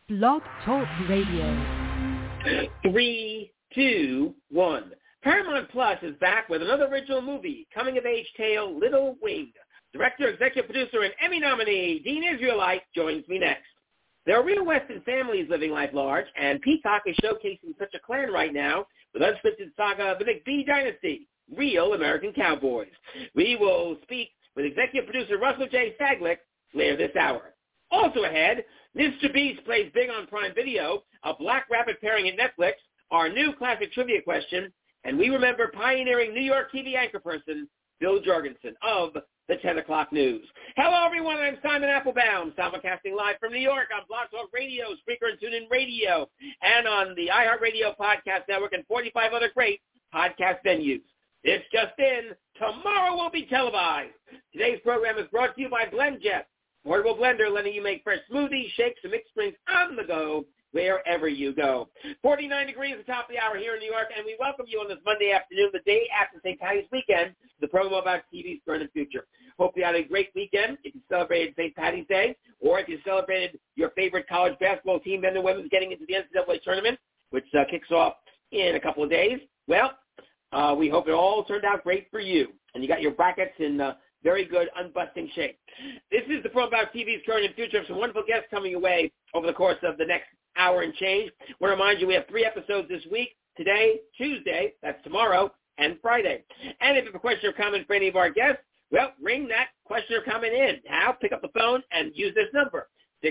Blog Talk Radio. 3, 2, 1. Paramount Plus is back with another original movie, coming-of-age tale, Little Wing. Director, executive producer, and Emmy nominee Dean Israelite joins me next. There are real Western families living life large, and Peacock is showcasing such a clan right now with unscripted saga of the McBee dynasty, Real American Cowboys. We will speak with executive producer Russell J. Saglick later this hour. Also ahead, Mr. Beast plays big on Prime Video, a Black Rabbit pairing at Netflix, our new classic trivia question, and we remember pioneering New York TV anchor person Bill Jorgensen of the 10 o'clock news. Hello, everyone. I'm Simon Applebaum, simulcasting live from New York on Blog Talk Radio, Spreaker, and TuneIn Radio, and on the iHeartRadio Podcast Network and 45 other great podcast venues. This just in, tomorrow will be televised. Today's program is brought to you by BlendJet, portable blender letting you make fresh smoothies, shakes, and mixed drinks on the go wherever you go. 49 degrees at the top of the hour here in New York, and we welcome you on this Monday afternoon, the day after St. Patty's weekend, the program about TV's current and future. Hope you had a great weekend if you celebrated St. Patty's Day, or if you celebrated your favorite college basketball team, men and women, getting into the NCAA tournament, which kicks off in a couple of days. Well, we hope it all turned out great for you, and you got your brackets in very good, unbusting shape. This is the program about TV's current and future. Some wonderful guests coming away over the course of the next hour and change. I want to remind you we have 3 episodes this week, today, Tuesday, that's tomorrow, and Friday. And if you have a question or comment for any of our guests, well, ring that question or comment in. How? Pick up the phone and use this number,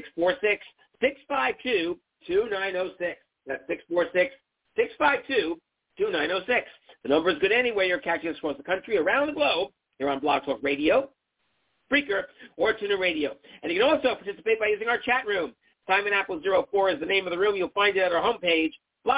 646-652-2906. That's 646-652-2906. The number is good anywhere you're catching us across the country, around the globe, here on Blog Talk Radio, Spreaker, or TuneIn Radio. And you can also participate by using our chat room. Simon Apple 04 is the name of the room. You'll find it at our homepage,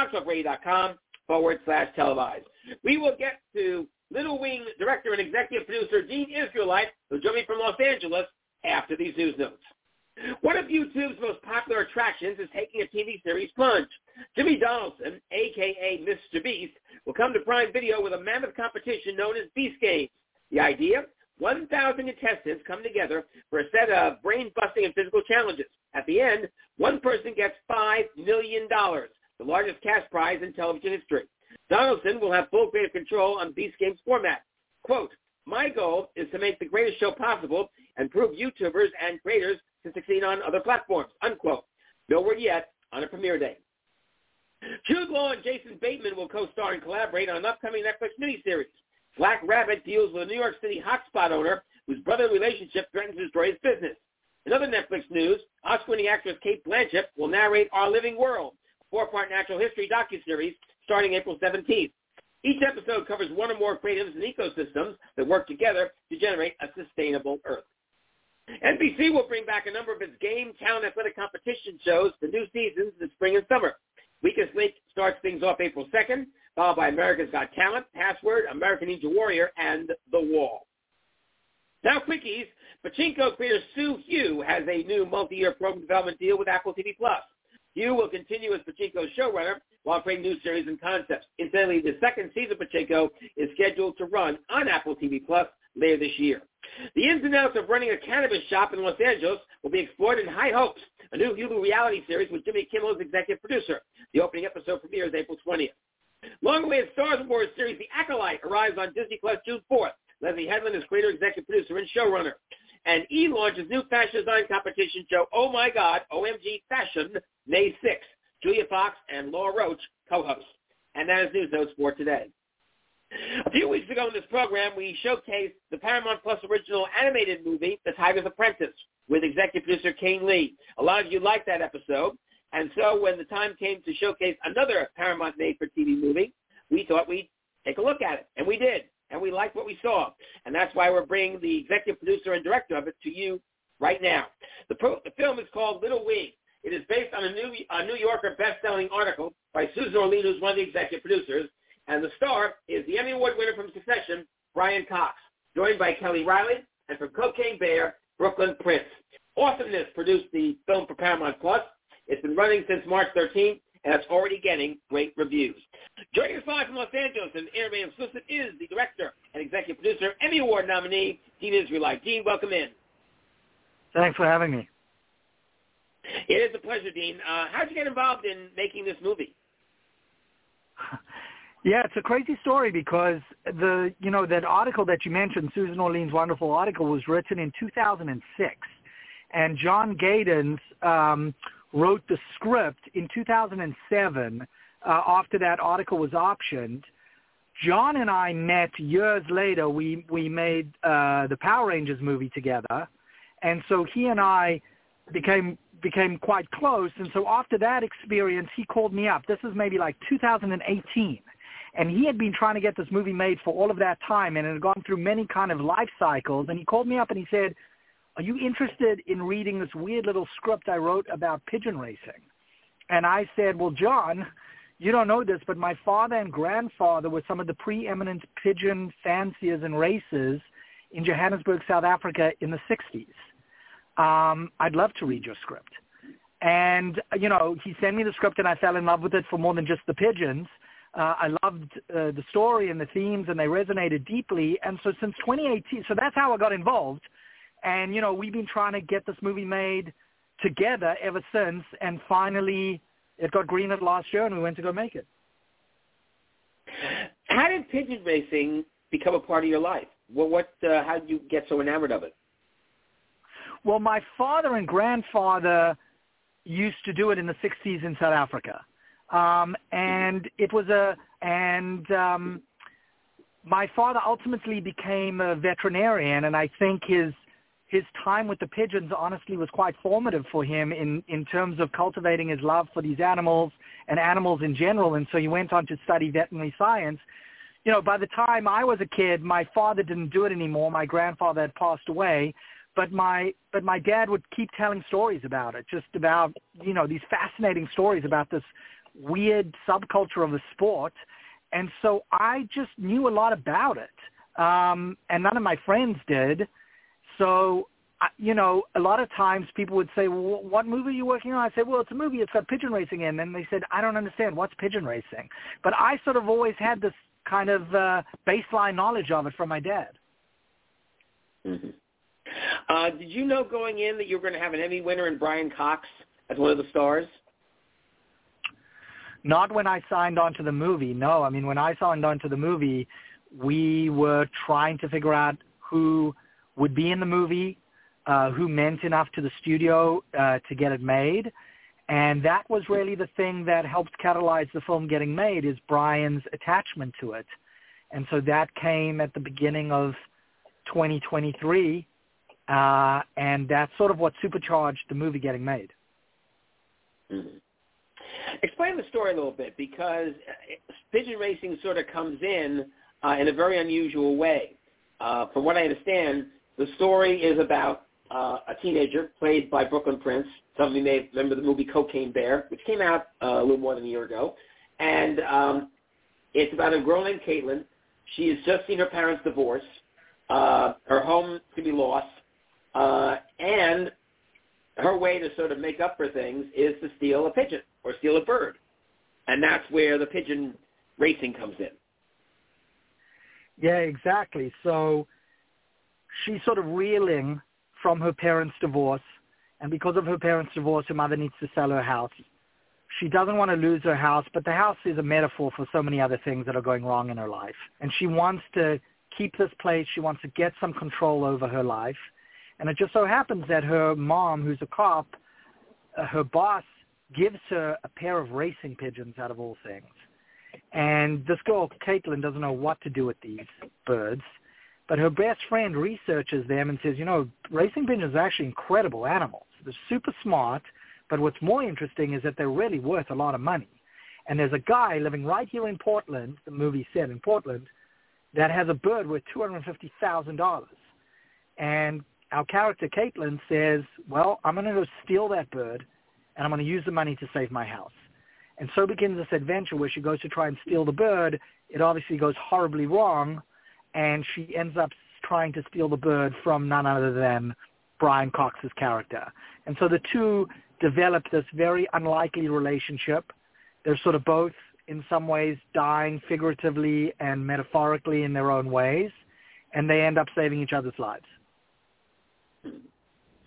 blogtalkradio.com/televised. We will get to Little Wing director and executive producer Dean Israelite, who'll join me from Los Angeles after these news notes. One of YouTube's most popular attractions is taking a TV series plunge. Jimmy Donaldson, a.k.a. Mr. Beast, will come to Prime Video with a mammoth competition known as Beast Games. The idea? 1,000 contestants come together for a set of brain-busting and physical challenges. At the end, one person gets $5 million, the largest cash prize in television history. Donaldson will have full creative control on Beast Games format. Quote, "My goal is to make the greatest show possible and prove YouTubers and creators can succeed on other platforms," unquote. No word yet on a premiere date. Jude Law and Jason Bateman will co-star and collaborate on an upcoming Netflix miniseries. Black Rabbit deals with a New York City hotspot owner whose brotherly relationship threatens to destroy his business. In other Netflix news, Oscar-winning actress Cate Blanchett will narrate Our Living World, a 4-part natural history docuseries starting April 17th. Each episode covers one or more creatives and ecosystems that work together to generate a sustainable Earth. NBC will bring back a number of its game, talent, athletic competition shows for new seasons this spring and summer. Weakest Link starts things off April 2nd, followed by America's Got Talent, Password, American Ninja Warrior, and The Wall. Now, quickies. Pachinko creator Sue Hugh has a new multi-year program development deal with Apple TV+. Hugh will continue as Pachinko's showrunner while creating new series and concepts. Incidentally, the second season of Pachinko is scheduled to run on Apple TV+ later this year. The ins and outs of running a cannabis shop in Los Angeles will be explored in High Hopes, a new Hulu reality series with Jimmy Kimmel as executive producer. The opening episode premieres April 20th. Long-awaited Star Wars series The Acolyte arrives on Disney Plus June 4th. Leslie Headland is creator, executive producer, and showrunner. And E! launches new fashion design competition show Oh My God, OMG Fashion, May 6th. Julia Fox and Laura Roach co-host. And that is news notes for today. A few weeks ago in this program, we showcased the Paramount Plus original animated movie, The Tiger's Apprentice, with executive producer Kane Lee. A lot of you liked that episode. And so when the time came to showcase another Paramount made-for-TV movie, we thought we'd take a look at it. And we did. And we liked what we saw. And that's why we're bringing the executive producer and director of it to you right now. The film is called Little Wing. It is based on a New Yorker best-selling article by Susan Orlean, who's one of the executive producers. And the star is the Emmy Award winner from Succession, Brian Cox, joined by Kelly Riley, and from Cocaine Bear, Brooklyn Prince. Awesomeness produced the film for Paramount Plus. It's been running since March 13th, and it's already getting great reviews. Joining us live from Los Angeles and Airway Exclusive is the director and executive producer, Emmy Award nominee, Dean Israelite. Dean, welcome in. Thanks for having me. It is a pleasure, Dean. How'd you get involved in making this movie? Yeah, it's a crazy story because that article that you mentioned, Susan Orlean's wonderful article, was written in 2006, and John Gaydens wrote the script in 2007 after that article was optioned. John and I met years later. We made the Power Rangers movie together, and so he and I became quite close. And so after that experience, he called me up. This is maybe like 2018. And he had been trying to get this movie made for all of that time, and it had gone through many kind of life cycles. And he called me up and he said, "Are you interested in reading this weird little script I wrote about pigeon racing?" And I said, "Well, John, you don't know this, but my father and grandfather were some of the preeminent pigeon fanciers and racers in Johannesburg, South Africa in the 60s. I'd love to read your script." And, he sent me the script, and I fell in love with it for more than just the pigeons. I loved the story and the themes, and they resonated deeply. And so since 2018, so that's how I got involved. And, we've been trying to get this movie made together ever since. And finally, it got greenlit last year, and we went to go make it. How did pigeon racing become a part of your life? How did you get so enamored of it? Well, my father and grandfather used to do it in the 60s in South Africa. And my father ultimately became a veterinarian, and I think his time with the pigeons honestly was quite formative for him in terms of cultivating his love for these animals and animals in general. And so he went on to study veterinary science. By the time I was a kid, my father didn't do it anymore. My grandfather had passed away. But my dad would keep telling stories about it, just about, these fascinating stories about this weird subculture of the sport. And so I just knew a lot about it. And none of my friends did. So, a lot of times people would say, "Well, what movie are you working on?" I said, "Well, it's a movie. It's got pigeon racing in." And they said, "I don't understand. What's pigeon racing?" But I sort of always had this kind of baseline knowledge of it from my dad. Mm-hmm. Did you know going in that you were going to have an Emmy winner in Brian Cox as one of the stars? Not when I signed on to the movie, no. I mean, when I signed on to the movie, we were trying to figure out who would be in the movie, who meant enough to the studio to get it made. And that was really the thing that helped catalyze the film getting made, is Brian's attachment to it. And so that came at the beginning of 2023, and that's sort of what supercharged the movie getting made. Mm-hmm. Explain the story a little bit, because pigeon racing sort of comes in a very unusual way. From what I understand, the story is about a teenager played by Brooklyn Prince. Some of you may remember the movie Cocaine Bear, which came out a little more than a year ago. And it's about a girl named Caitlin. She has just seen her parents divorce. Her home to be lost. And her way to sort of make up for things is to steal a pigeon or steal a bird. And that's where the pigeon racing comes in. Yeah, exactly. So she's sort of reeling from her parents' divorce, and because of her parents' divorce, her mother needs to sell her house. She doesn't want to lose her house, but the house is a metaphor for so many other things that are going wrong in her life. And she wants to keep this place. She wants to get some control over her life. And it just so happens that her mom, who's a cop, her boss, gives her a pair of racing pigeons out of all things. And this girl, Caitlin, doesn't know what to do with these birds. But her best friend researches them and says, racing pigeons are actually incredible animals. They're super smart, but what's more interesting is that they're really worth a lot of money. And there's a guy living right here in Portland, the movie set in Portland, that has a bird worth $250,000. And our character, Caitlin, says, well, I'm going to go steal that bird, and I'm going to use the money to save my house. And so begins this adventure where she goes to try and steal the bird. It obviously goes horribly wrong, and she ends up trying to steal the bird from none other than Brian Cox's character. And so the two develop this very unlikely relationship. They're sort of both, in some ways, dying figuratively and metaphorically in their own ways, and they end up saving each other's lives.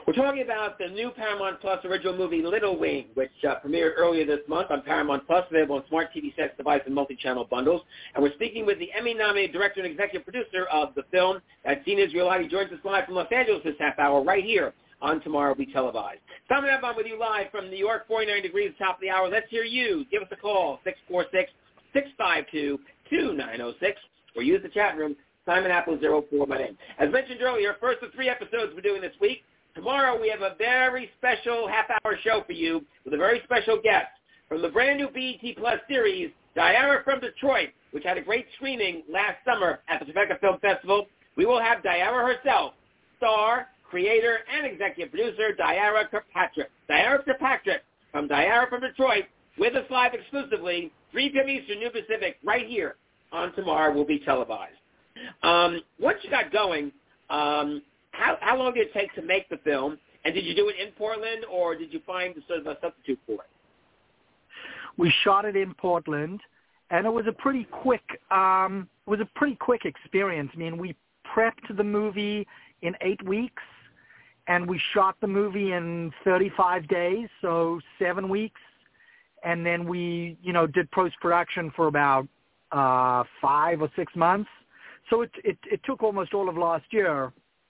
We're talking about the new Paramount Plus original movie Little Wing, which premiered earlier this month on Paramount Plus, available on smart TV sets, device, and multi-channel bundles. And we're speaking with the Emmy-nominated director and executive producer of the film, that's Dean Israelite. He joins us live from Los Angeles this half hour right here on Tomorrow Will Be Televised. Simon Ebon with you live from New York, 49 degrees, top of the hour. Let's hear you. Give us a call, 646-652-2906, or use the chat room, Simon Apple 04, my name. As mentioned earlier, first of 3 episodes we're doing this week. Tomorrow we have a very special half-hour show for you with a very special guest from the brand new BET Plus series, Diara from Detroit, which had a great screening last summer at the Tribeca Film Festival. We will have Diara herself, star, creator, and executive producer Diara Kirkpatrick. Diara Kirkpatrick from Diara from Detroit with us live exclusively, 3 p.m. Eastern, New Pacific, right here on Tomorrow Will Be Televised. Once you got going, how long did it take to make the film? And did you do it in Portland, or did you find sort of a substitute for it? We shot it in Portland, and it was a pretty quick experience. I mean, we prepped the movie in 8 weeks, and we shot the movie in 35 days, so 7 weeks. And then we, did post-production for about 5 or 6 months. So it took almost all of last year.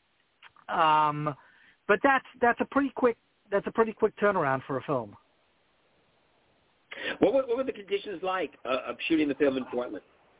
But that's a pretty quick turnaround for a film. What were the conditions like of shooting the film in Portland?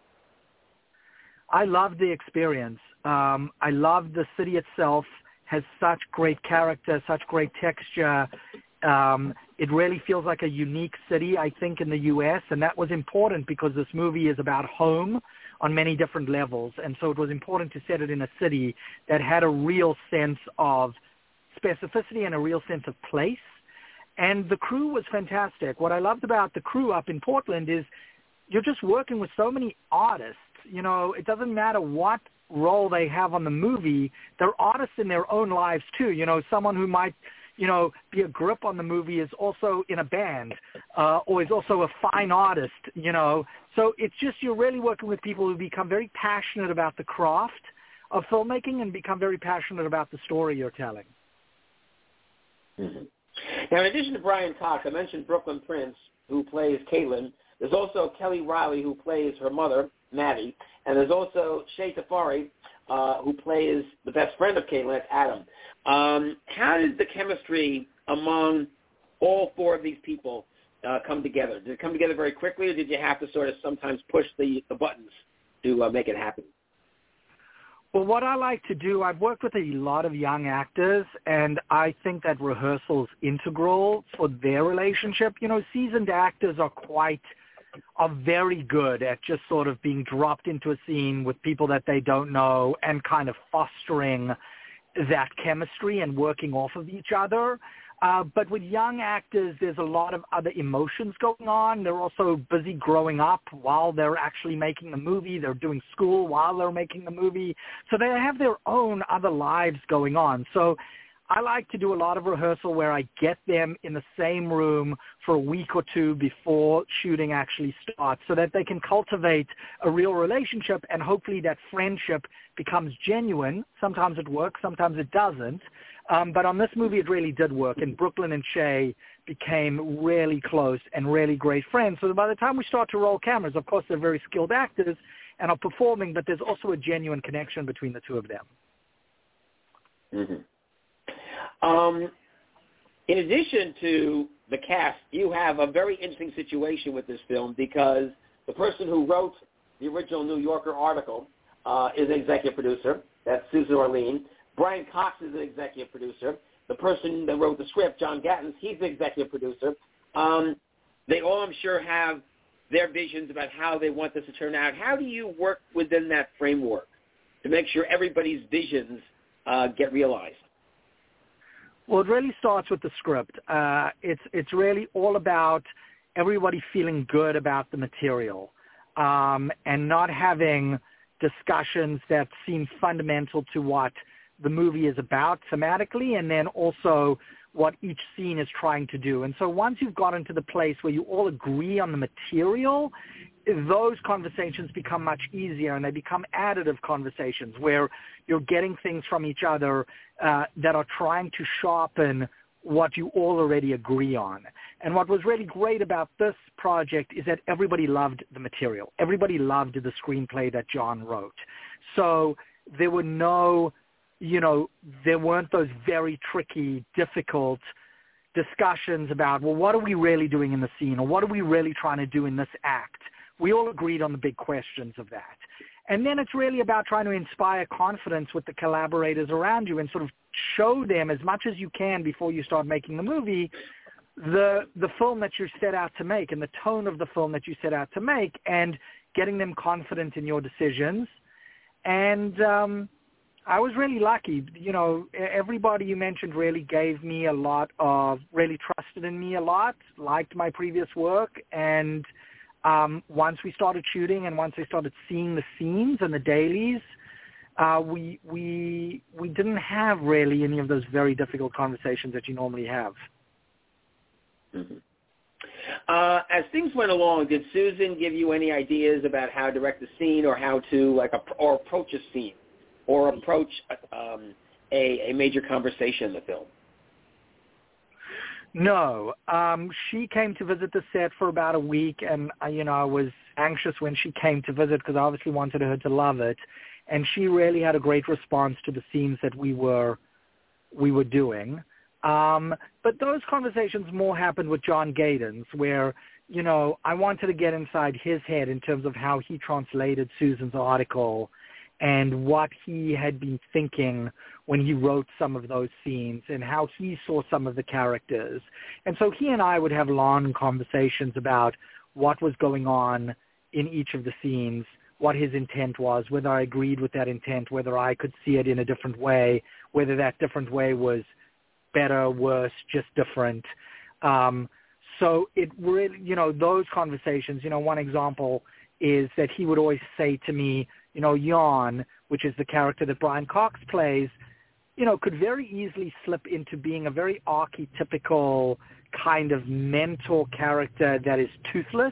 I loved the experience. I loved the city itself. Has such great character, such great texture. It really feels like a unique city, I think, in the U.S., and that was important because this movie is about home on many different levels, and so it was important to set it in a city that had a real sense of specificity and a real sense of place. And the crew was fantastic. What I loved about the crew up in Portland is you're just working with so many artists. It doesn't matter what role they have on the movie. They're artists in their own lives, too. Someone who might be a grip on the movie is also in a band or is also a fine artist, So it's just you're really working with people who become very passionate about the craft of filmmaking and become very passionate about the story you're telling. Mm-hmm. Now, in addition to Brian Cox, I mentioned Brooklyn Prince, who plays Caitlin. There's also Kelly Riley, who plays her mother, Maddie. And there's also Shay Tafari, who plays the best friend of Caitlin, Adam. How did the chemistry among all 4 of these people come together? Did it come together very quickly, or did you have to sort of sometimes push the buttons to make it happen? Well, what I like to do, I've worked with a lot of young actors, and I think that rehearsal is integral for their relationship. Seasoned actors are very good at just sort of being dropped into a scene with people that they don't know and kind of fostering that chemistry and working off of each other. But with young actors, there's a lot of other emotions going on. They're also busy growing up while they're actually making the movie. They're doing school while they're making the movie. So they have their own other lives going on. So I like to do a lot of rehearsal where I get them in the same room for a week or 2 before shooting actually starts so that they can cultivate a real relationship, and hopefully that friendship becomes genuine. Sometimes it works, sometimes it doesn't. But on this movie, it really did work, and Brooklyn and Shay became really close and really great friends. So by the time we start to roll cameras, of course, they're very skilled actors and are performing, but there's also a genuine connection between the 2 of them. Mm-hmm. In addition to the cast, you have a very interesting situation with this film because the person who wrote the original New Yorker article is an executive producer. That's Susan Orlean. Brian Cox is an executive producer. The person that wrote the script, John Gattens, he's the executive producer. They all, I'm sure, have their visions about how they want this to turn out. How do you work within that framework to make sure everybody's visions get realized? Well, it really starts with the script. It's really all about everybody feeling good about the material and not having discussions that seem fundamental to what the movie is about thematically, and then also what each scene is trying to do. And so once you've gotten to the place where you all agree on the material, those conversations become much easier, and they become additive conversations where you're getting things from each other that are trying to sharpen what you all already agree on. And what was really great about this project is that everybody loved the material. Everybody loved the screenplay that John wrote. So there were there weren't those very tricky, difficult discussions about, well, what are we really doing in the scene, or what are we really trying to do in this act? We all agreed on the big questions of that. And then it's really about trying to inspire confidence with the collaborators around you and sort of show them as much as you can before you start making the movie, the film that you set out to make and the tone of the film that you set out to make, and getting them confident in your decisions. And I was really lucky. Everybody you mentioned really gave me a lot of, really trusted in me a lot, liked my previous work. And once we started shooting and once they started seeing the scenes and the dailies, we didn't have really any of those very difficult conversations that you normally have. Mm-hmm. As things went along, did Susan give you any ideas about how to direct the scene, or how to or approach a scene, or approach a major conversation in the film? No. She came to visit the set for about a week, and I was anxious when she came to visit because I obviously wanted her to love it. And she really had a great response to the scenes that we were doing. But those conversations more happened with John Gaydens, where, I wanted to get inside his head in terms of how he translated Susan's article and what he had been thinking when he wrote some of those scenes and how he saw some of the characters. And so he and I would have long conversations about what was going on in each of the scenes, what his intent was, whether I agreed with that intent, whether I could see it in a different way, whether that different way was better, worse, just different. So it really, those conversations, one example is that he would always say to me, Jan, which is the character that Brian Cox plays, could very easily slip into being a very archetypical kind of mentor character that is toothless,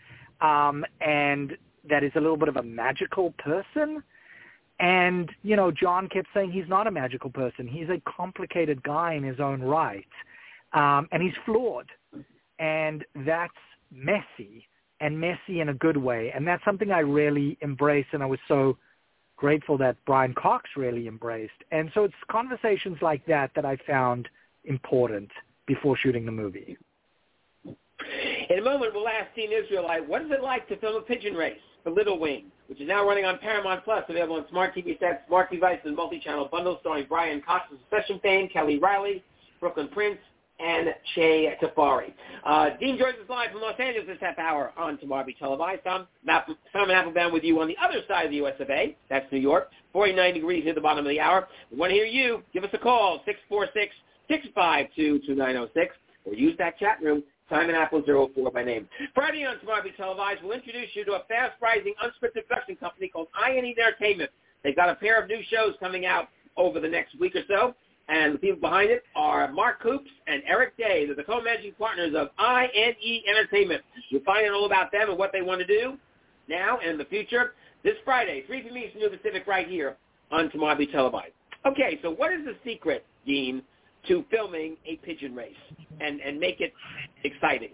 and that is a little bit of a magical person. And, John kept saying he's not a magical person. He's a complicated guy in his own right. And he's flawed. And that's messy, and messy in a good way. And that's something I really embraced, and I was so grateful that Brian Cox really embraced. And so it's conversations like that that I found important before shooting the movie. In a moment, we'll ask Dean Israelite, what is it like to film a pigeon race for Little Wing, which is now running on Paramount Plus, available on smart TV sets, smart devices, and multi-channel bundles, starring Brian Cox of Succession fame, Kelly Riley, Brooklyn Prince, and Che Tafari. Dean joins us live from Los Angeles this half hour on Tomorrow Be Televised. Simon Applebaum with you on the other side of the US of A. That's New York. 49 degrees near the bottom of the hour. We want to hear you. Give us a call, 646-652-2906, or use that chat room, Simon Apple 04 by name. Friday on Tomorrow Be Televised, we'll introduce you to a fast-rising unscripted production company called I&E Entertainment. They've got a pair of new shows coming out over the next week or so. And the people behind it are Mark Coops and Eric Day. They're the co-managing partners of I&E Entertainment. You'll find out all about them and what they want to do now and in the future this Friday, 3 p.m. Eastern, New Pacific, right here on Tomorrow Be Televised. Okay, so what is the secret, Dean, to filming a pigeon race and make it exciting?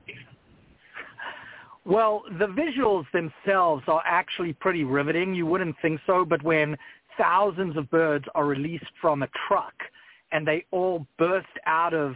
Well, the visuals themselves are actually pretty riveting. You wouldn't think so, but when thousands of birds are released from a truck and they all burst out of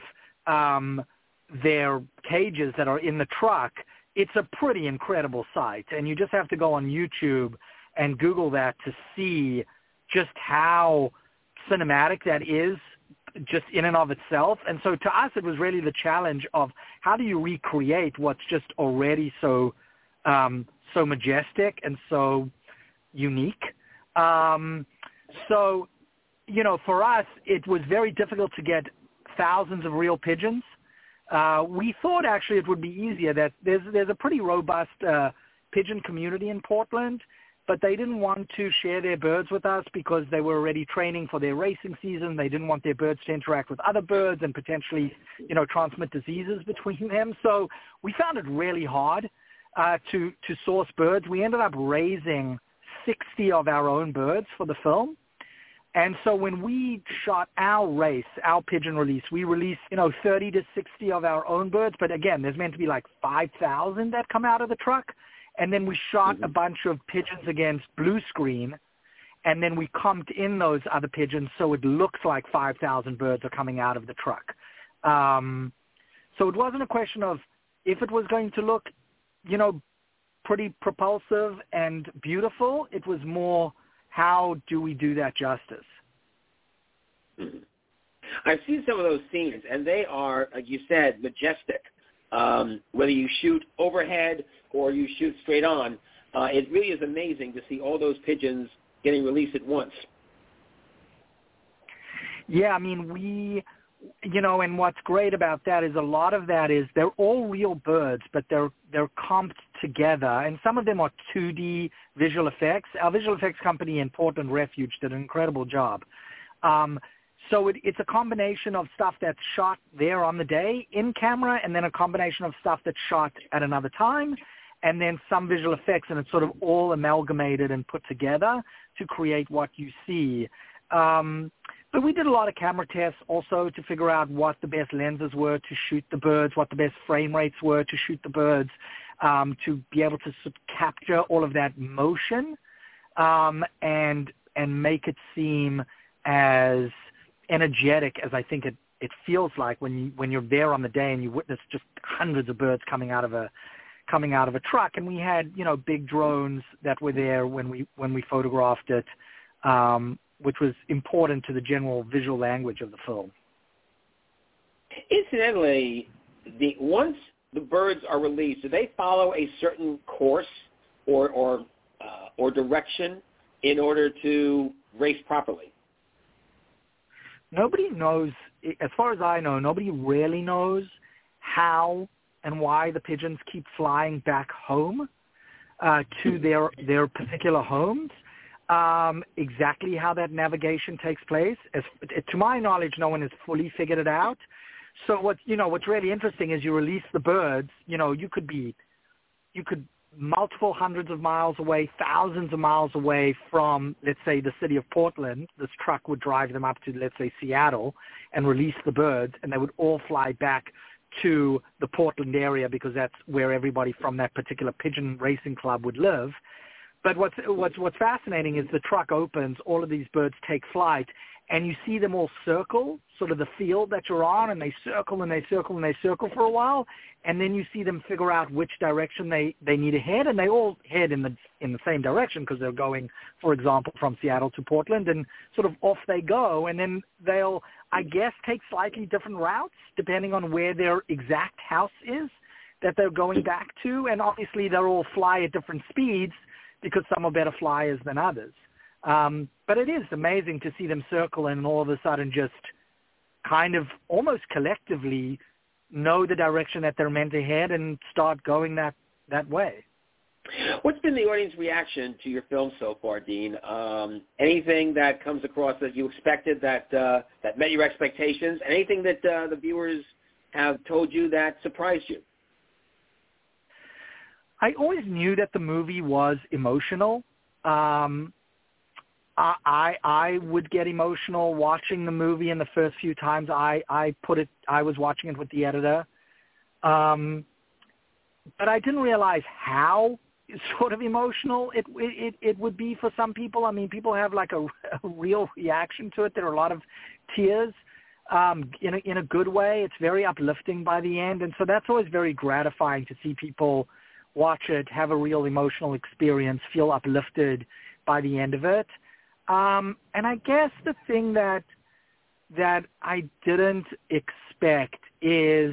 their cages that are in the truck, it's a pretty incredible sight. And you just have to go on YouTube and Google that to see just how cinematic that is just in and of itself. And so to us, it was really the challenge of how do you recreate what's just already so majestic and so unique. So, for us, it was very difficult to get thousands of real pigeons. We thought actually it would be easier. That there's a pretty robust pigeon community in Portland, but they didn't want to share their birds with us because they were already training for their racing season. They didn't want their birds to interact with other birds and potentially, transmit diseases between them. So we found it really hard. to source birds. We ended up raising 60 of our own birds for the film. And so when we shot our pigeon release, we released, 30 to 60 of our own birds. But again, there's meant to be like 5,000 that come out of the truck. And then we shot a bunch of pigeons against blue screen. And then we comped in those other pigeons so it looks like 5,000 birds are coming out of the truck. So it wasn't a question of if it was going to look, pretty propulsive and beautiful. It was more, how do we do that justice? I've seen some of those scenes, and they are, like you said, majestic. Whether you shoot overhead or you shoot straight on, it really is amazing to see all those pigeons getting released at once. Yeah, I mean, and what's great about that is a lot of that is they're all real birds, but they're comped together, and some of them are 2D visual effects. Our visual effects company in Portland Refuge did an incredible job. So it's a combination of stuff that's shot there on the day in camera, and then a combination of stuff that's shot at another time, and then some visual effects, and it's sort of all amalgamated and put together to create what you see. But we did a lot of camera tests also to figure out what the best lenses were to shoot the birds, what the best frame rates were to shoot the birds, to be able to capture all of that motion and make it seem as energetic as I think it feels like when you're there on the day and you witness just hundreds of birds coming out of a truck. And we had big drones that were there when we photographed it, which was important to the general visual language of the film. Incidentally, once the birds are released, do they follow a certain course or direction in order to race properly? Nobody knows, as far as I know, nobody really knows how and why the pigeons keep flying back home to their particular homes. Exactly how that navigation takes place, to my knowledge, no one has fully figured it out. So what's really interesting is you release the birds. You could multiple hundreds of miles away, thousands of miles away from, let's say, the city of Portland. This truck would drive them up to, let's say, Seattle and release the birds, and they would all fly back to the Portland area because that's where everybody from that particular pigeon racing club would live. But what's fascinating is the truck opens, all of these birds take flight, and you see them all circle, sort of the field that you're on, and they circle and they circle and they circle for a while, and then you see them figure out which direction they need to head, and they all head in the same direction because they're going, for example, from Seattle to Portland, and sort of off they go, and then they'll, I guess, take slightly different routes depending on where their exact house is that they're going back to, and obviously they'll all fly at different speeds because some are better flyers than others. But it is amazing to see them circle and all of a sudden just kind of almost collectively know the direction that they're meant to head and start going that way. What's been the audience reaction to your film so far, Dean? Anything that comes across that you expected that met your expectations? Anything that the viewers have told you that surprised you? I always knew that the movie was emotional. I would get emotional watching the movie in the first few times I was watching it with the editor. But I didn't realize how sort of emotional it would be for some people. I mean, people have like a real reaction to it. There are a lot of tears in a good way. It's very uplifting by the end. And so that's always very gratifying to see people watch it, have a real emotional experience, feel uplifted by the end of it. And I guess the thing that I didn't expect is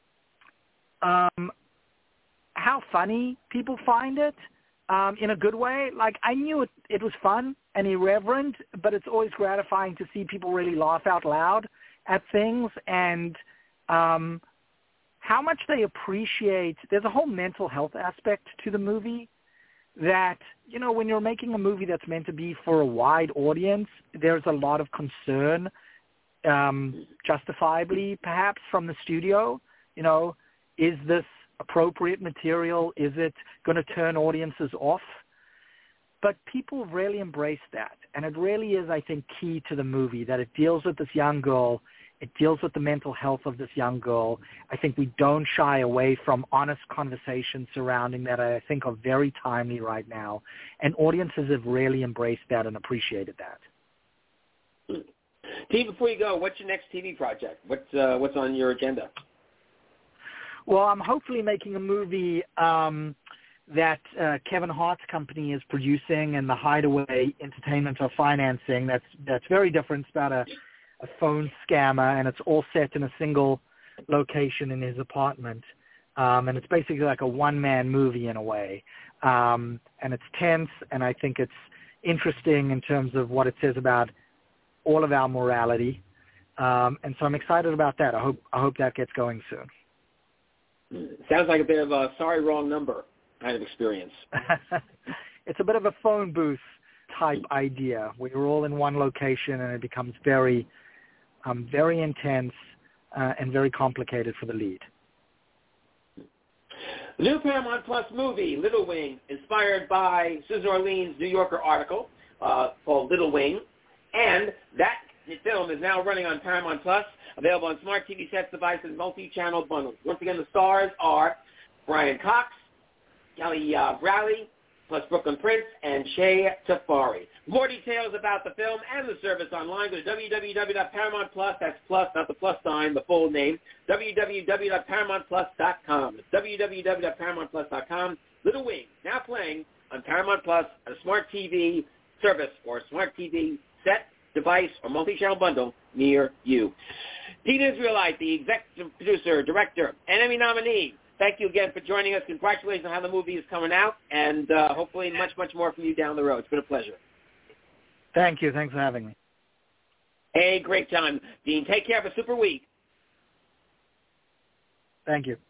how funny people find it in a good way. Like, I knew it was fun and irreverent, but it's always gratifying to see people really laugh out loud at things and how much they appreciate. There's a whole mental health aspect to the movie that, when you're making a movie that's meant to be for a wide audience, there's a lot of concern, justifiably perhaps, from the studio. Is this appropriate material? Is it going to turn audiences off? But people really embrace that. And it really is, I think, key to the movie, that it deals with this young girl. It deals with the mental health of this young girl. I think we don't shy away from honest conversations surrounding that I think are very timely right now. And audiences have really embraced that and appreciated that. T, before you go, what's your next TV project? What's on your agenda? Well, I'm hopefully making a movie that Kevin Hart's company is producing, and the Hideaway Entertainment are financing. That's very different. It's about a phone scammer, and it's all set in a single location in his apartment. And it's basically like a one-man movie in a way. And it's tense, and I think it's interesting in terms of what it says about all of our morality. And so I'm excited about that. I hope that gets going soon. Sounds like a bit of a sorry, wrong number kind of experience. It's a bit of a phone booth type idea where you're all in one location, and it becomes very, very intense and very complicated for the lead. The new Paramount Plus movie, Little Wing, inspired by Susan Orlean's New Yorker article called Little Wing. And that film is now running on Paramount Plus, available on smart TV sets, devices, multi-channel bundles. Once again, the stars are Brian Cox, Kelly Bradley, plus Brooklyn Prince, and Shay Tafari. More details about the film and the service online, go to www.paramountplus, that's plus, not the plus sign, the full name, www.paramountplus.com. It's www.paramountplus.com. Little Wing, now playing on Paramount Plus, a smart TV service or smart TV set, device, or multi-channel bundle near you. Dean Israelite, the executive producer, director, and Emmy nominee, thank you again for joining us. Congratulations on how the movie is coming out, and hopefully much, much more from you down the road. It's been a pleasure. Thank you. Thanks for having me. Hey, great time. Dean, take care. Have a super week. Thank you.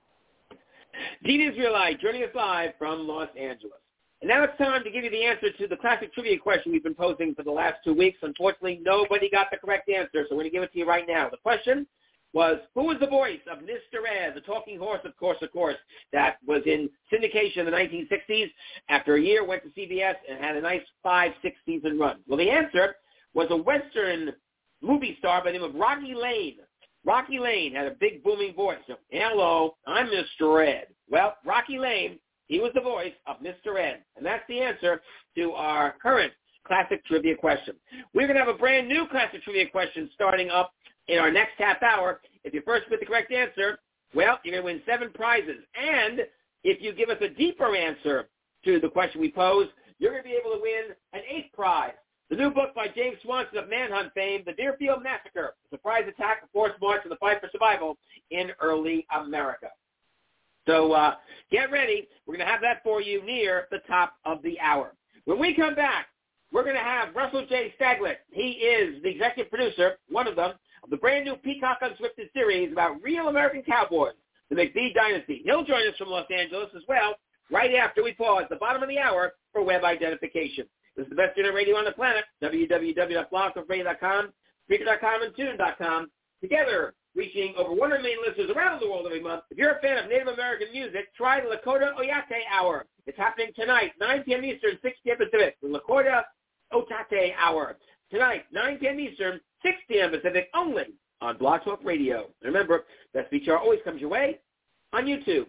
Dean Israelite joining us live from Los Angeles. And now it's time to give you the answer to the classic trivia question we've been posing for the last 2 weeks. Unfortunately, nobody got the correct answer, so we're going to give it to you right now. The question was, who was the voice of Mr. Ed, the talking horse, of course, that was in syndication in the 1960s. After a year, went to CBS and had a nice 5-6 season run. Well, the answer was a Western movie star by the name of Rocky Lane. Rocky Lane had a big booming voice. So, hello, I'm Mr. Ed. Well, Rocky Lane, he was the voice of Mr. Ed. And that's the answer to our current classic trivia question. We're going to have a brand new classic trivia question starting up in our next half hour. If you first get the correct answer, well, you're going to win 7 prizes. And if you give us a deeper answer to the question we pose, you're going to be able to win an 8th prize. The new book by James Swanson of Manhunt fame, The Deerfield Massacre, a surprise attack, a forced march, and the fight for survival in early America. So get ready. We're going to have that for you near the top of the hour. When we come back, we're going to have Russell J. Staglet. He is the executive producer, one of them, of the brand new Peacock Unscripted series about real American cowboys, the McBee Dynasty. He'll join us from Los Angeles as well, right after we pause at the bottom of the hour for web identification. This is the best internet radio on the planet, www.blogtalkradio.com, Spreaker.com, and Tune.com. Together, reaching over 100 million listeners around the world every month. If you're a fan of Native American music, try the Lakota Oyate Hour. It's happening tonight, 9 p.m. Eastern, 6 p.m. Pacific. The Lakota Oyate Hour. Tonight, 9 p.m. Eastern, 6 p.m. Pacific, only on Blog Talk Radio. Remember, Best Feature always comes your way on YouTube.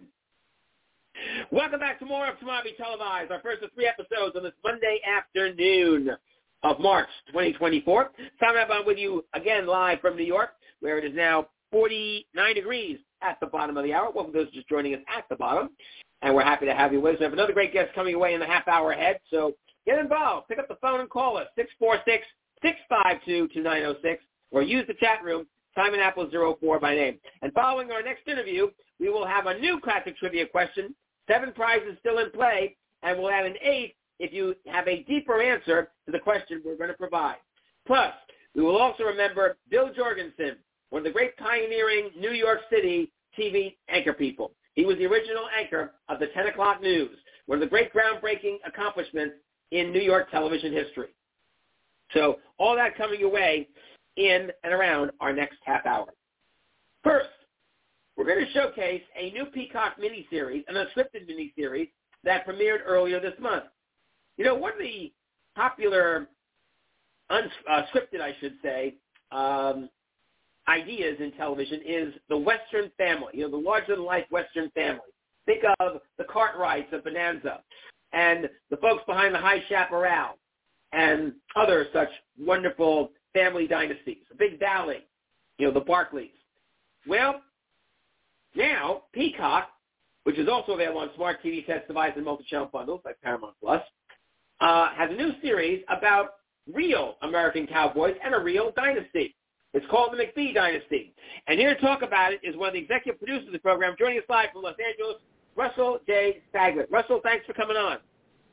Welcome back to more of Tomavi Televised, our first of 3 episodes on this Monday afternoon of March 2024. Tom Abon with you again live from New York, where it is now 49 degrees at the bottom of the hour. Welcome to those just joining us at the bottom, and we're happy to have you with us. We have another great guest coming away in the half hour ahead, so get involved. Pick up the phone and call us, 646-652-2906, or use the chat room, Simon Apple 04 by name. And following our next interview, we will have a new classic trivia question, 7 prizes still in play, and we'll add an 8th if you have a deeper answer to the question we're going to provide. Plus, we will also remember Bill Jorgensen, one of the great pioneering New York City TV anchor people. He was the original anchor of the 10 o'clock news, one of the great groundbreaking accomplishments in New York television history. So all that coming your way in and around our next half hour. First, we're going to showcase a new Peacock miniseries, an unscripted miniseries that premiered earlier this month. You know, one of the popular, unscripted, I should say, ideas in television is the Western family, you know, the larger-than-life Western family. Think of the Cartwrights of Bonanza and the folks behind the High Chaparral and other such wonderful family dynasties, the Big Valley, you know, the Barclays. Well, now Peacock, which is also available on smart TV sets, devices, and multi-channel bundles like Paramount Plus, has a new series about real American cowboys and a real dynasty. It's called the McBee Dynasty. And here to talk about it is one of the executive producers of the program, joining us live from Los Angeles, Russell J. Staglett. Russell, thanks for coming on.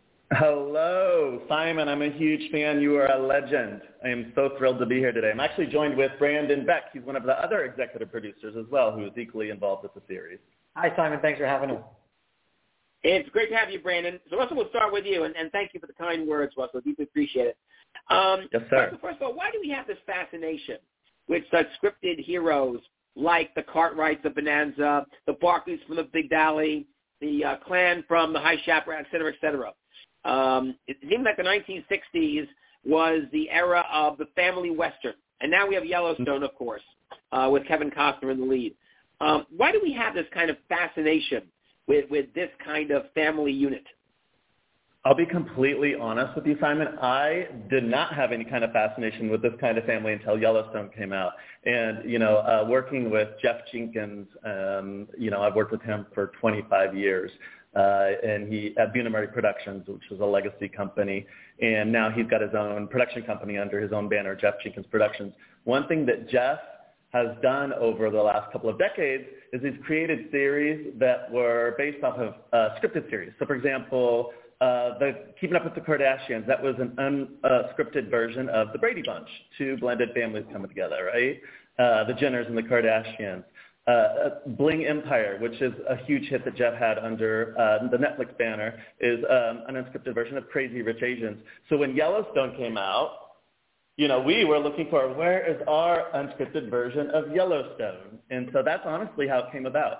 Hello, Simon. I'm a huge fan. You are a legend. I am so thrilled to be here today. I'm actually joined with Brandon Beck. He's one of the other executive producers as well, who is equally involved with the series. Hi, Simon. Thanks for having us. It's great to have you, Brandon. So, Russell, we'll start with you, and thank you for the kind words, Russell. Deeply appreciate it. Yes, sir. Russell, first of all, why do we have this fascination with such scripted heroes like the Cartwrights of Bonanza, the Barclays from the Big Valley, the clan from the High Chaparral, et cetera, et cetera? It seemed like the 1960s was the era of the family Western, and now we have Yellowstone, of course, with Kevin Costner in the lead. Why do we have this kind of fascination with this kind of family unit? I'll be completely honest with you, Simon. I did not have any kind of fascination with this kind of family until Yellowstone came out. And, you know, working with Jeff Jenkins, you know, I've worked with him for 25 years. And he at Bunim Productions, which was a legacy company. And now he's got his own production company under his own banner, Jeff Jenkins Productions. One thing that Jeff has done over the last couple of decades is he's created series that were based off of scripted series. So, for example, the Keeping Up with the Kardashians, that was an unscripted version of the Brady Bunch, two blended families coming together, right? The Jenners and the Kardashians. Bling Empire, which is a huge hit that Jeff had under the Netflix banner, is an unscripted version of Crazy Rich Asians. So when Yellowstone came out, you know, we were looking for where is our unscripted version of Yellowstone? And so that's honestly how it came about.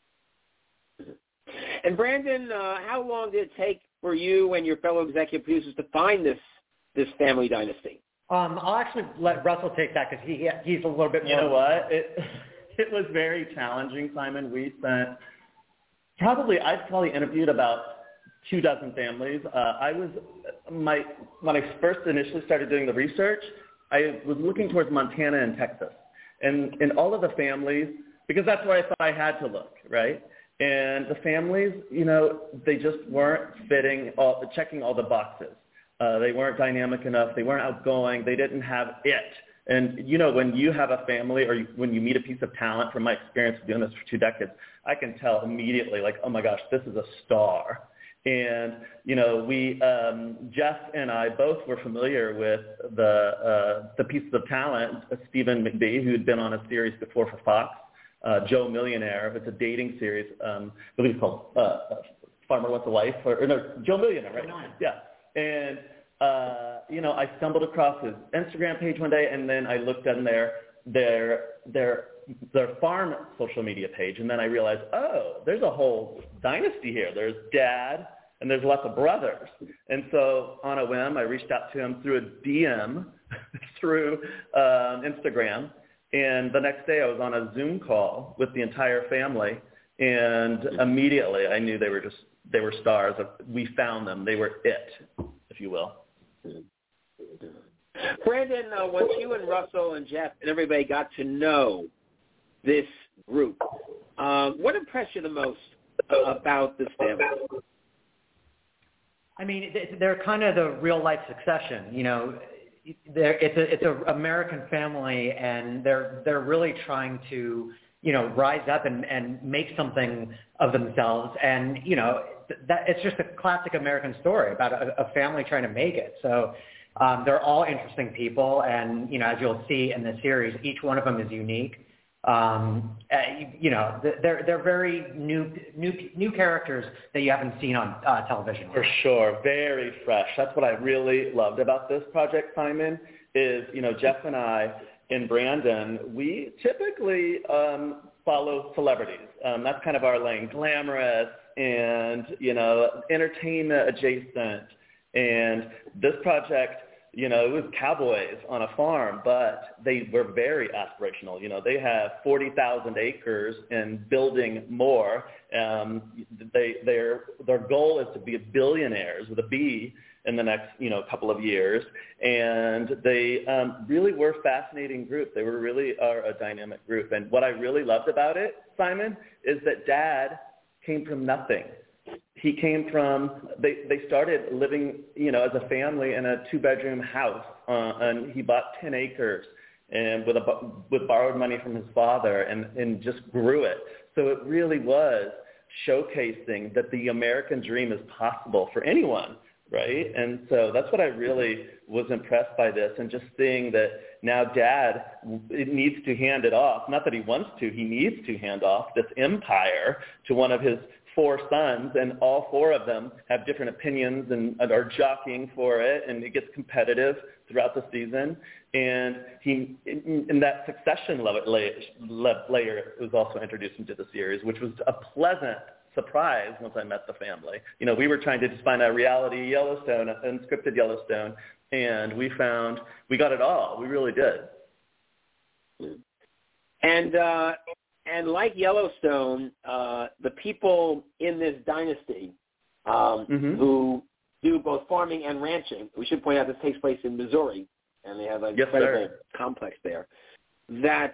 And Brandon, how long did it take for you and your fellow executive producers to find this family dynasty? I'll actually let Russell take that because he's a little bit more. You know what? It was very challenging, Simon. We spent I'd probably interviewed about 24 families. When I first initially started doing the research, I was looking towards Montana and Texas. And in all of the families, because that's where I thought I had to look, right? And the families, you know, they just weren't checking all the boxes. They weren't dynamic enough. They weren't outgoing. They didn't have it. And, you know, when you have a family or when you meet a piece of talent, from my experience doing this for 2 decades, I can tell immediately, like, oh, my gosh, this is a star. And, you know, Jeff and I both were familiar with the pieces of talent, Stephen McBee, who had been on a series before for Fox, Joe Millionaire. It's a dating series. I believe it's called Farmer Wants a Wife. Joe Millionaire, right? Yeah. And, you know, I stumbled across his Instagram page one day, and then I looked on their farm social media page, and then I realized, oh, there's a whole dynasty here. There's dad, and there's lots of brothers. And so on a whim, I reached out to him through a DM through Instagram, and the next day I was on a Zoom call with the entire family, and immediately I knew they were stars. We found them. They were it, if you will. Brandon, once you and Russell and Jeff and everybody got to know this group, what impressed you the most about this family? I mean, they're kind of the real life succession. You know, it's a American family, and they're really trying to, you know, rise up and make something of themselves. And, you know, that it's just a classic American story about a family trying to make it. So they're all interesting people, and, you know, as you'll see in the series, each one of them is unique. You know, they're very new characters that you haven't seen on television. For sure, very fresh. That's what I really loved about this project, Simon, is, you know, Jeff and I and Brandon, we typically follow celebrities. That's kind of our lane, glamorous and, entertainment adjacent. And this project, it was cowboys on a farm, but they were very aspirational. They have 40,000 acres and building more. Their goal is to be billionaires with a B in the next, couple of years. And they really were a fascinating group. They really are a dynamic group. And what I really loved about it, Simon, is that Dad came from nothing. He came from, they started living, as a family in a 2-bedroom house, and he bought 10 acres and with borrowed money from his father and just grew it. So it really was showcasing that the American dream is possible for anyone, right? And so that's what I really was impressed by this, and just seeing that now Dad needs to hand it off. Not that he wants to, he needs to hand off this empire to one of his 4 sons, and all 4 of them have different opinions and are jockeying for it, and it gets competitive throughout the season. And he, in that succession layer was also introduced into the series, which was a pleasant surprise once I met the family. We were trying to just find a reality Yellowstone, unscripted Yellowstone, and we got it all. We really did. And like Yellowstone, the people in this dynasty who do both farming and ranching, we should point out this takes place in Missouri, and they have an incredible complex there, that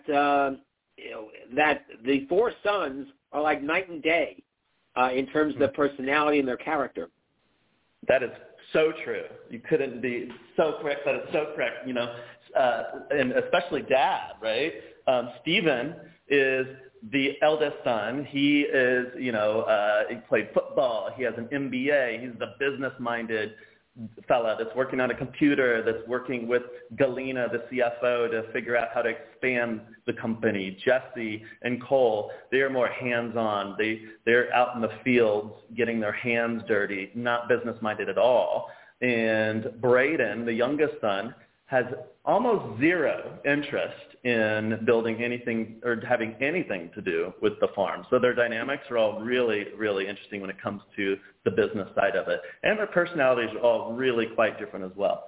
the 4 sons are like night and day in terms of their personality and their character. That is so true. You couldn't be so correct. That is so correct, and especially Dad, right? Stephen is the eldest son. He is, he played football. He has an MBA. He's the business-minded fella that's working on a computer, that's working with Galena, the CFO, to figure out how to expand the company. Jesse and Cole, they are more hands-on. They're out in the fields getting their hands dirty, not business-minded at all. And Braden, the youngest son, has almost zero interest in building anything or having anything to do with the farm. So their dynamics are all really, really interesting when it comes to the business side of it. And their personalities are all really quite different as well.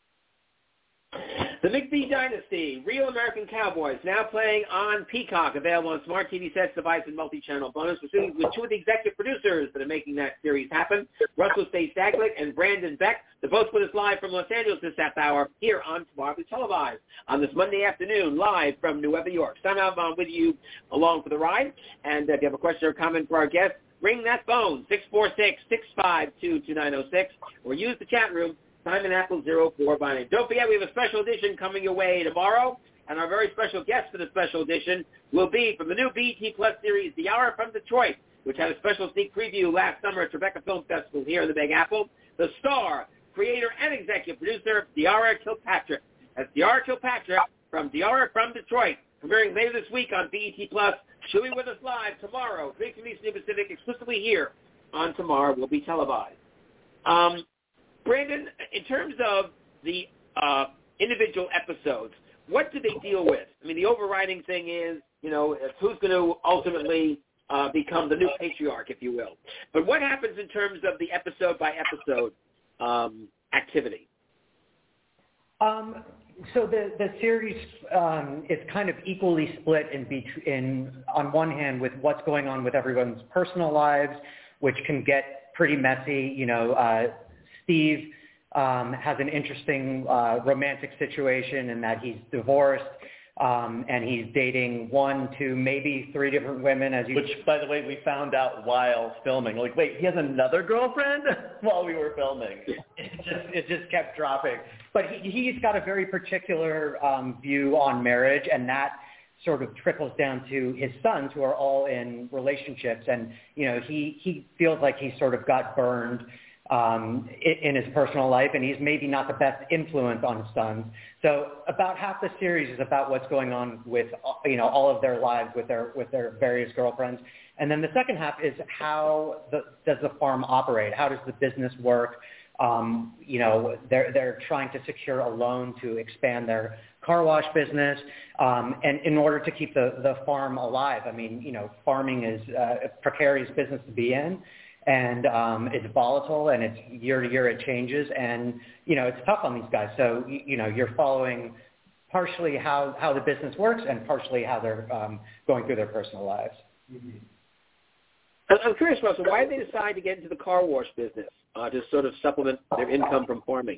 The McBee Dynasty, Real American Cowboys, now playing on Peacock, available on smart TV sets, device, and multi-channel bonus. We're sitting with 2 of the executive producers that are making that series happen, Russell Stay-Staglick and Brandon Beck. They're both with us live from Los Angeles this half hour here on Tomorrow We Televised on this Monday afternoon, live from New York. So I'm with you along for the ride. And if you have a question or comment for our guests, ring that phone, 646-652-2906, or use the chat room, Simon Apple 04 by name. Don't forget, we have a special edition coming your way tomorrow, and our very special guest for the special edition will be from the new BET Plus series, The Hour from Detroit, which had a special sneak preview last summer at Tribeca Film Festival here in the Big Apple. The star, creator, and executive producer, De'Ara Kilpatrick. That's De'Ara Kilpatrick from The Hour from Detroit, premiering later this week on BET Plus. She'll be with us live tomorrow, 3 from Eastern Pacific, exclusively here on Tomorrow Will Be Televised. Brandon, in terms of the individual episodes, what do they deal with? I mean, the overriding thing is, who's going to ultimately become the new patriarch, if you will. But what happens in terms of the episode-by-episode activity? So the series is kind of equally split in on one hand with what's going on with everyone's personal lives, which can get pretty messy. Steve has an interesting romantic situation in that he's divorced and he's dating 1, 2, maybe 3 different women. Which, by the way, we found out while filming. Like, wait, he has another girlfriend while we were filming. It just kept dropping. But he's got a very particular view on marriage, and that sort of trickles down to his sons, who are all in relationships. And, he feels like he sort of got burned in his personal life, and he's maybe not the best influence on his sons. So about half the series is about what's going on with all of their lives with their various girlfriends, and then the second half is how does the farm operate? How does the business work? They're trying to secure a loan to expand their car wash business, and in order to keep the farm alive. I mean, farming is a precarious business to be in, and it's volatile, and it's year to year it changes, and it's tough on these guys. So you're following partially how the business works and partially how they're going through their personal lives. Mm-hmm. I'm curious, Russell, why did they decide to get into the car wash business to sort of supplement their income from farming?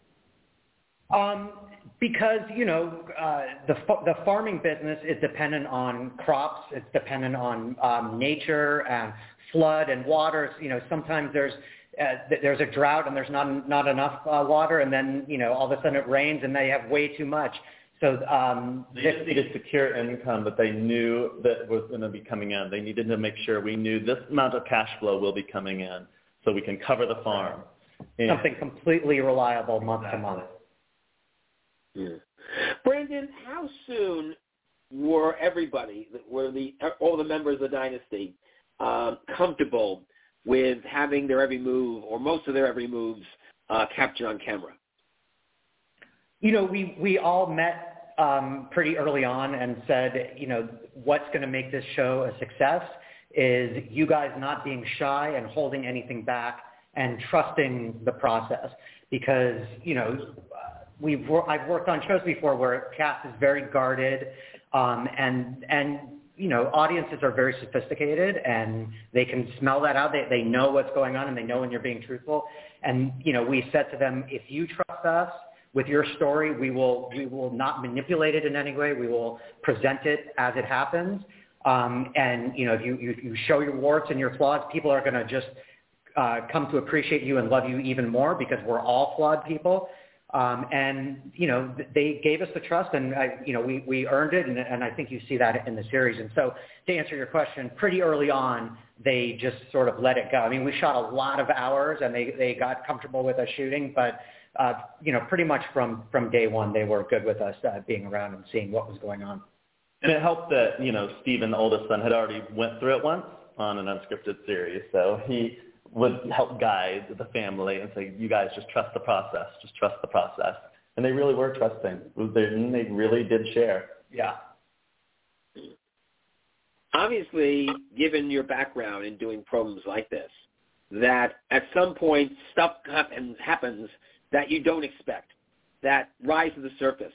Because, the farming business is dependent on crops. It's dependent on nature and flood and water. Sometimes there's a drought and there's not enough water, and then, all of a sudden it rains and they have way too much. So they just needed secure income that they knew that was going to be coming in. They needed to make sure we knew this amount of cash flow will be coming in so we can cover the farm. Something completely reliable month to month. Yeah. Brandon, how soon were all the members of the dynasty comfortable with having their every move or most of their every moves captured on camera? We all met pretty early on and said, what's going to make this show a success is you guys not being shy and holding anything back and trusting the process. Because, I've worked on shows before where cast is very guarded, and audiences are very sophisticated, and they can smell that out. They know what's going on, and they know when you're being truthful. And, we said to them, if you trust us with your story, we will not manipulate it in any way. We will present it as it happens. And, if you show your warts and your flaws, people are going to just come to appreciate you and love you even more because we're all flawed people. They gave us the trust, and we earned it, and I think you see that in the series. And so, to answer your question, pretty early on, they just sort of let it go. I mean, we shot a lot of hours, and they got comfortable with us shooting, but pretty much from day one, they were good with us being around and seeing what was going on. And it helped that Steven, the oldest son, had already went through it once on an unscripted series, so he would help guide the family and say, you guys just trust the process, just trust the process. And they really were trusting. They really did share. Yeah. Obviously, given your background in doing programs like this, that at some point stuff happens that you don't expect, that rise to the surface.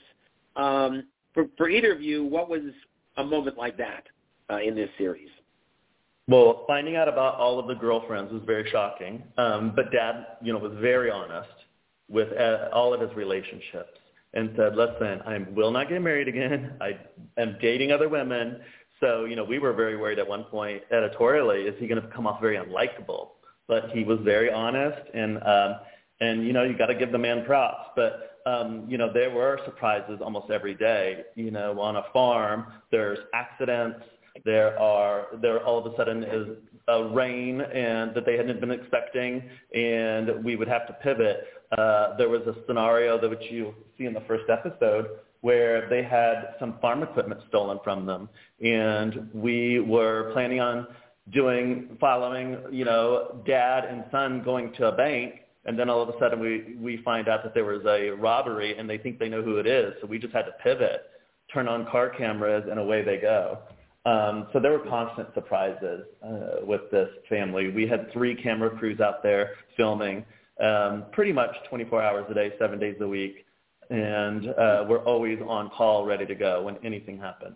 For either of you, what was a moment like that in this series? Well, finding out about all of the girlfriends was very shocking. But Dad, was very honest with all of his relationships and said, listen, I will not get married again. I am dating other women. So, we were very worried at one point editorially, is he going to come off very unlikable? But he was very honest, and you got to give the man props. But, there were surprises almost every day. On a farm, there's accidents. There all of a sudden is a rain and that they hadn't been expecting, and we would have to pivot. There was a scenario that which you see in the first episode where they had some farm equipment stolen from them, and we were planning on following Dad and son going to a bank, and then all of a sudden we find out that there was a robbery, and they think they know who it is, so we just had to pivot, turn on car cameras, and away they go. So there were constant surprises with this family. We had 3 camera crews out there filming pretty much 24 hours a day, 7 days a week, and we're always on call, ready to go when anything happened.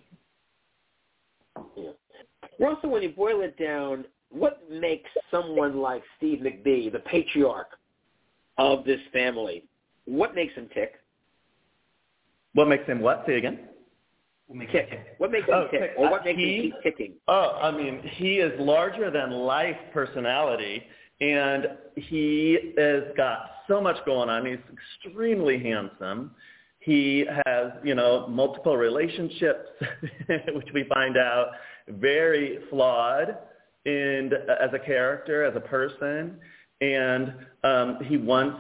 Yeah. Russell, when you boil it down, what makes someone like Steve McBee, the patriarch of this family, what makes him tick? What makes him what? Say again? Tick. What makes him tick? Or what makes him keep ticking? He is larger than life personality, and he has got so much going on. He's extremely handsome. He has, multiple relationships, which we find out very flawed and as a character, as a person, and he wants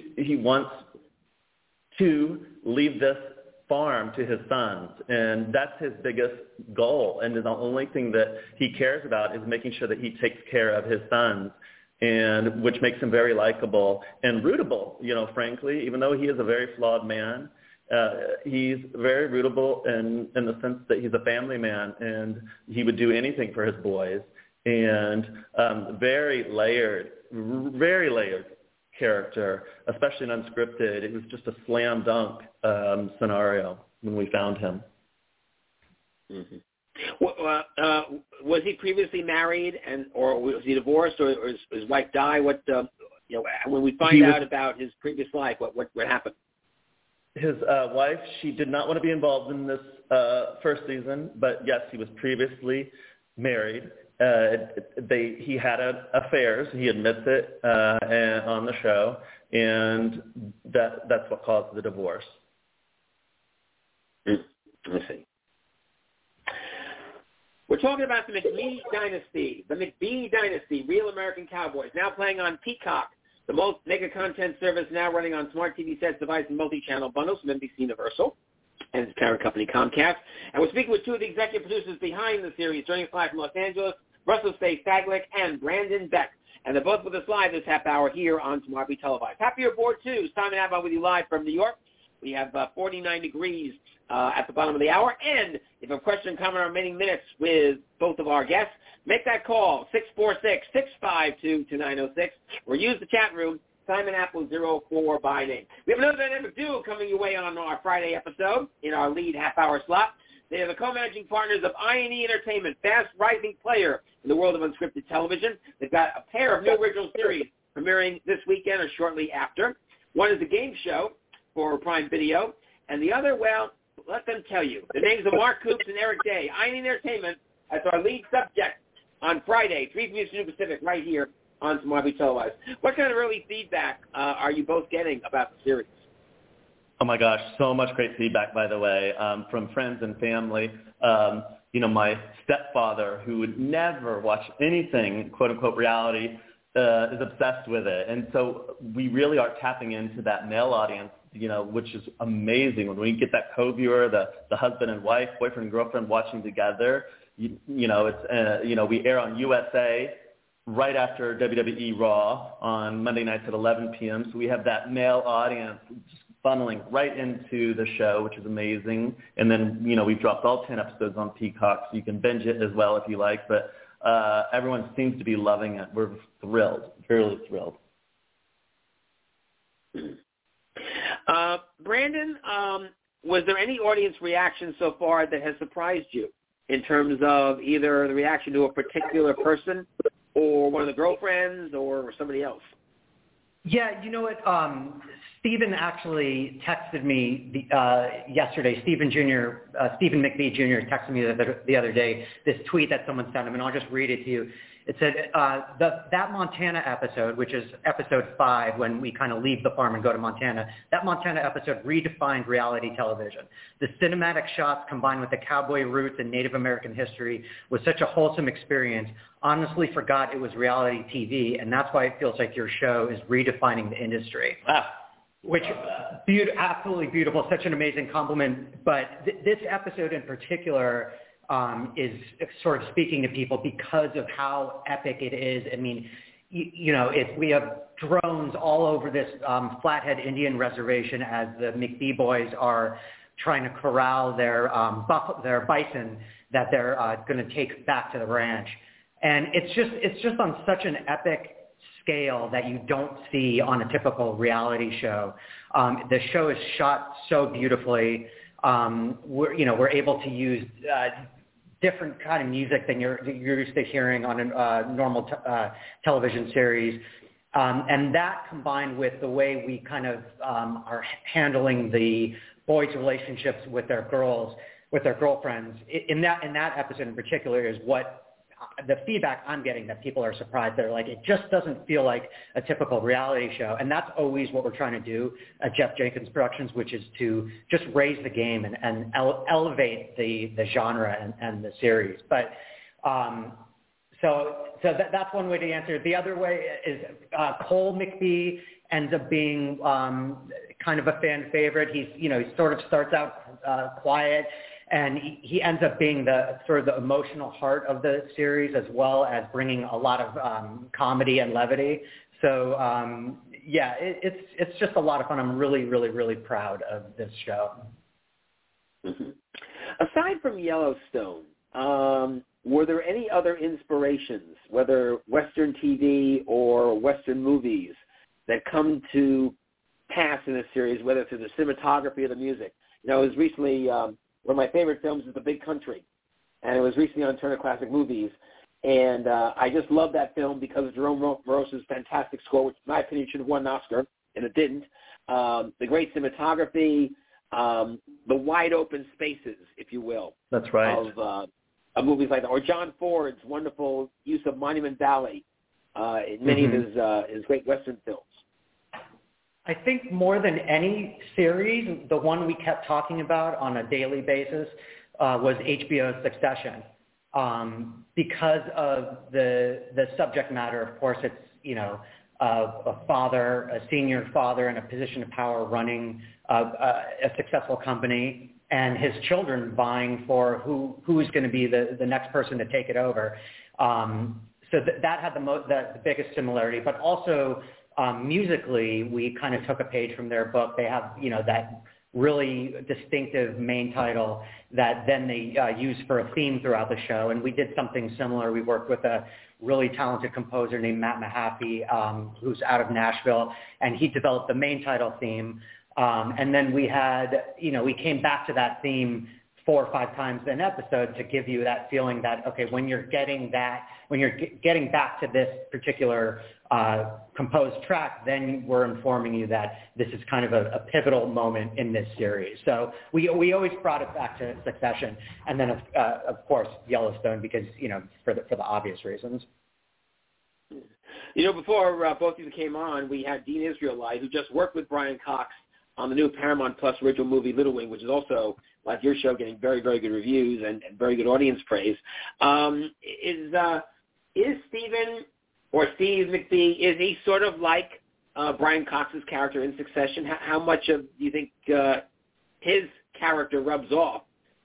to leave this farm to his sons, and that's his biggest goal, and the only thing that he cares about is making sure that he takes care of his sons. and which makes him very likable and rootable, frankly, even though he is a very flawed man. He's very rootable in the sense that he's a family man, and he would do anything for his boys, and very layered character, especially in Unscripted. It was just a slam dunk scenario when we found him. Mm-hmm. Was he previously married, or was he divorced, or his wife died? When we find out about his previous life, what happened? His wife, she did not want to be involved in this first season, but yes, he was previously married. He had affairs. He admits it on the show, and that's what caused the divorce. I see. We're talking about the McBee Dynasty. The McBee Dynasty, Real American Cowboys, now playing on Peacock, the most mega content service now running on smart TV sets, device, and multi-channel bundles from NBC Universal and its parent company, Comcast. And we're speaking with two of the executive producers behind the series, joining us live from Los Angeles, Russell Staglick and Brandon Beck. And they're both with us live this half hour here on Smart TV Televised. Happy you're aboard, too. Simon Abba with you live from New York. We have 49 degrees at the bottom of the hour. And if you have a question, comment, or remaining minutes with both of our guests, make that call, 646-652-2906, or use the chat room, Simon Apple 04 by name. We have another dynamic duo coming your way on our Friday episode in our lead half-hour slot. They are the co-managing partners of I&E Entertainment, fast-rising player in the world of unscripted television. They've got a pair of new original series premiering this weekend or shortly after. One is a game show for Prime Video, and the other, well, let them tell you. The names of Mark Coops and Eric Day. I&E Entertainment as our lead subject on Friday, 3 p.m. Pacific, right here on Smart TV Televised. What kind of early feedback are you both getting about the series? Oh, my gosh, so much great feedback, by the way, from friends and family. My stepfather, who would never watch anything, quote-unquote, reality, is obsessed with it. And so we really are tapping into that male audience, which is amazing. When we get that co-viewer, the husband and wife, boyfriend and girlfriend watching together, we air on USA right after WWE Raw on Monday nights at 11 p.m. So we have that male audience just funneling right into the show, which is amazing. And then, we've dropped all 10 episodes on Peacock, so you can binge it as well if you like. But everyone seems to be loving it. We're thrilled, really thrilled. Brandon, was there any audience reaction so far that has surprised you in terms of either the reaction to a particular person or one of the girlfriends or somebody else? Yeah, you know what? Stephen actually texted me yesterday. Stephen McBee Jr. texted me the other day this tweet that someone sent him, and I'll just read it to you. It said, that Montana episode, which is episode 5, when we kind of leave the farm and go to Montana, that Montana episode redefined reality television. The cinematic shots combined with the cowboy roots and Native American history was such a wholesome experience. Honestly forgot it was reality TV, and that's why it feels like your show is redefining the industry. Which, absolutely beautiful, such an amazing compliment. But this episode in particular is sort of speaking to people because of how epic it is. I mean, we have drones all over this Flathead Indian reservation as the McBee boys are trying to corral their bison that they're going to take back to the ranch. And it's just on such an epic scale that you don't see on a typical reality show. The show is shot so beautifully. We're able to use different kind of music than you're used to hearing on a normal television series. And that combined with the way we kind of are handling the boys' relationships with their girlfriends, in that episode in particular is what the feedback I'm getting, that people are surprised. They're like, it just doesn't feel like a typical reality show. And that's always what we're trying to do at Jeff Jenkins Productions, which is to just raise the game and elevate the genre and the series. But so that's one way to answer it. The other way is Cole McBee ends up being kind of a fan favorite. He sort of starts out quiet, And he ends up being the sort of the emotional heart of the series, as well as bringing a lot of comedy and levity. So it's just a lot of fun. I'm really, really, really proud of this show. Mm-hmm. Aside from Yellowstone, were there any other inspirations, whether Western TV or Western movies, that come to pass in this series, whether through the cinematography or the music? It was recently, one of my favorite films is The Big Country, and it was recently on Turner Classic Movies. And I just love that film because of Jerome Morose's fantastic score, which in my opinion should have won an Oscar, and it didn't. The great cinematography, the wide open spaces, if you will. That's right. Of movies like that. Or John Ford's wonderful use of Monument Valley in many of his great Western films. I think more than any series, the one we kept talking about on a daily basis was HBO's Succession. Because of the subject matter, of course, it's, a senior father in a position of power running a successful company, and his children vying for who's going to be the next person to take it over. So that had the biggest similarity, but also musically, we kind of took a page from their book. They have, that really distinctive main title that then they use for a theme throughout the show. And we did something similar. We worked with a really talented composer named Matt Mahaffey, who's out of Nashville, and he developed the main title theme. And then we had, we came back to that theme 4 or 5 times an episode to give you that feeling that, okay, when you're getting back to this particular composed track, then we're informing you that this is kind of a pivotal moment in this series. So we always brought it back to Succession, and then of course Yellowstone, because for the obvious reasons. Before both of you came on, we had Dean Israelite, who just worked with Brian Cox on the new Paramount Plus original movie Little Wing, which is also, like your show, getting very, very good reviews and very good audience praise. Is Stephen or Steve McPhee, is he sort of like Brian Cox's character in Succession? How much do you think his character rubs off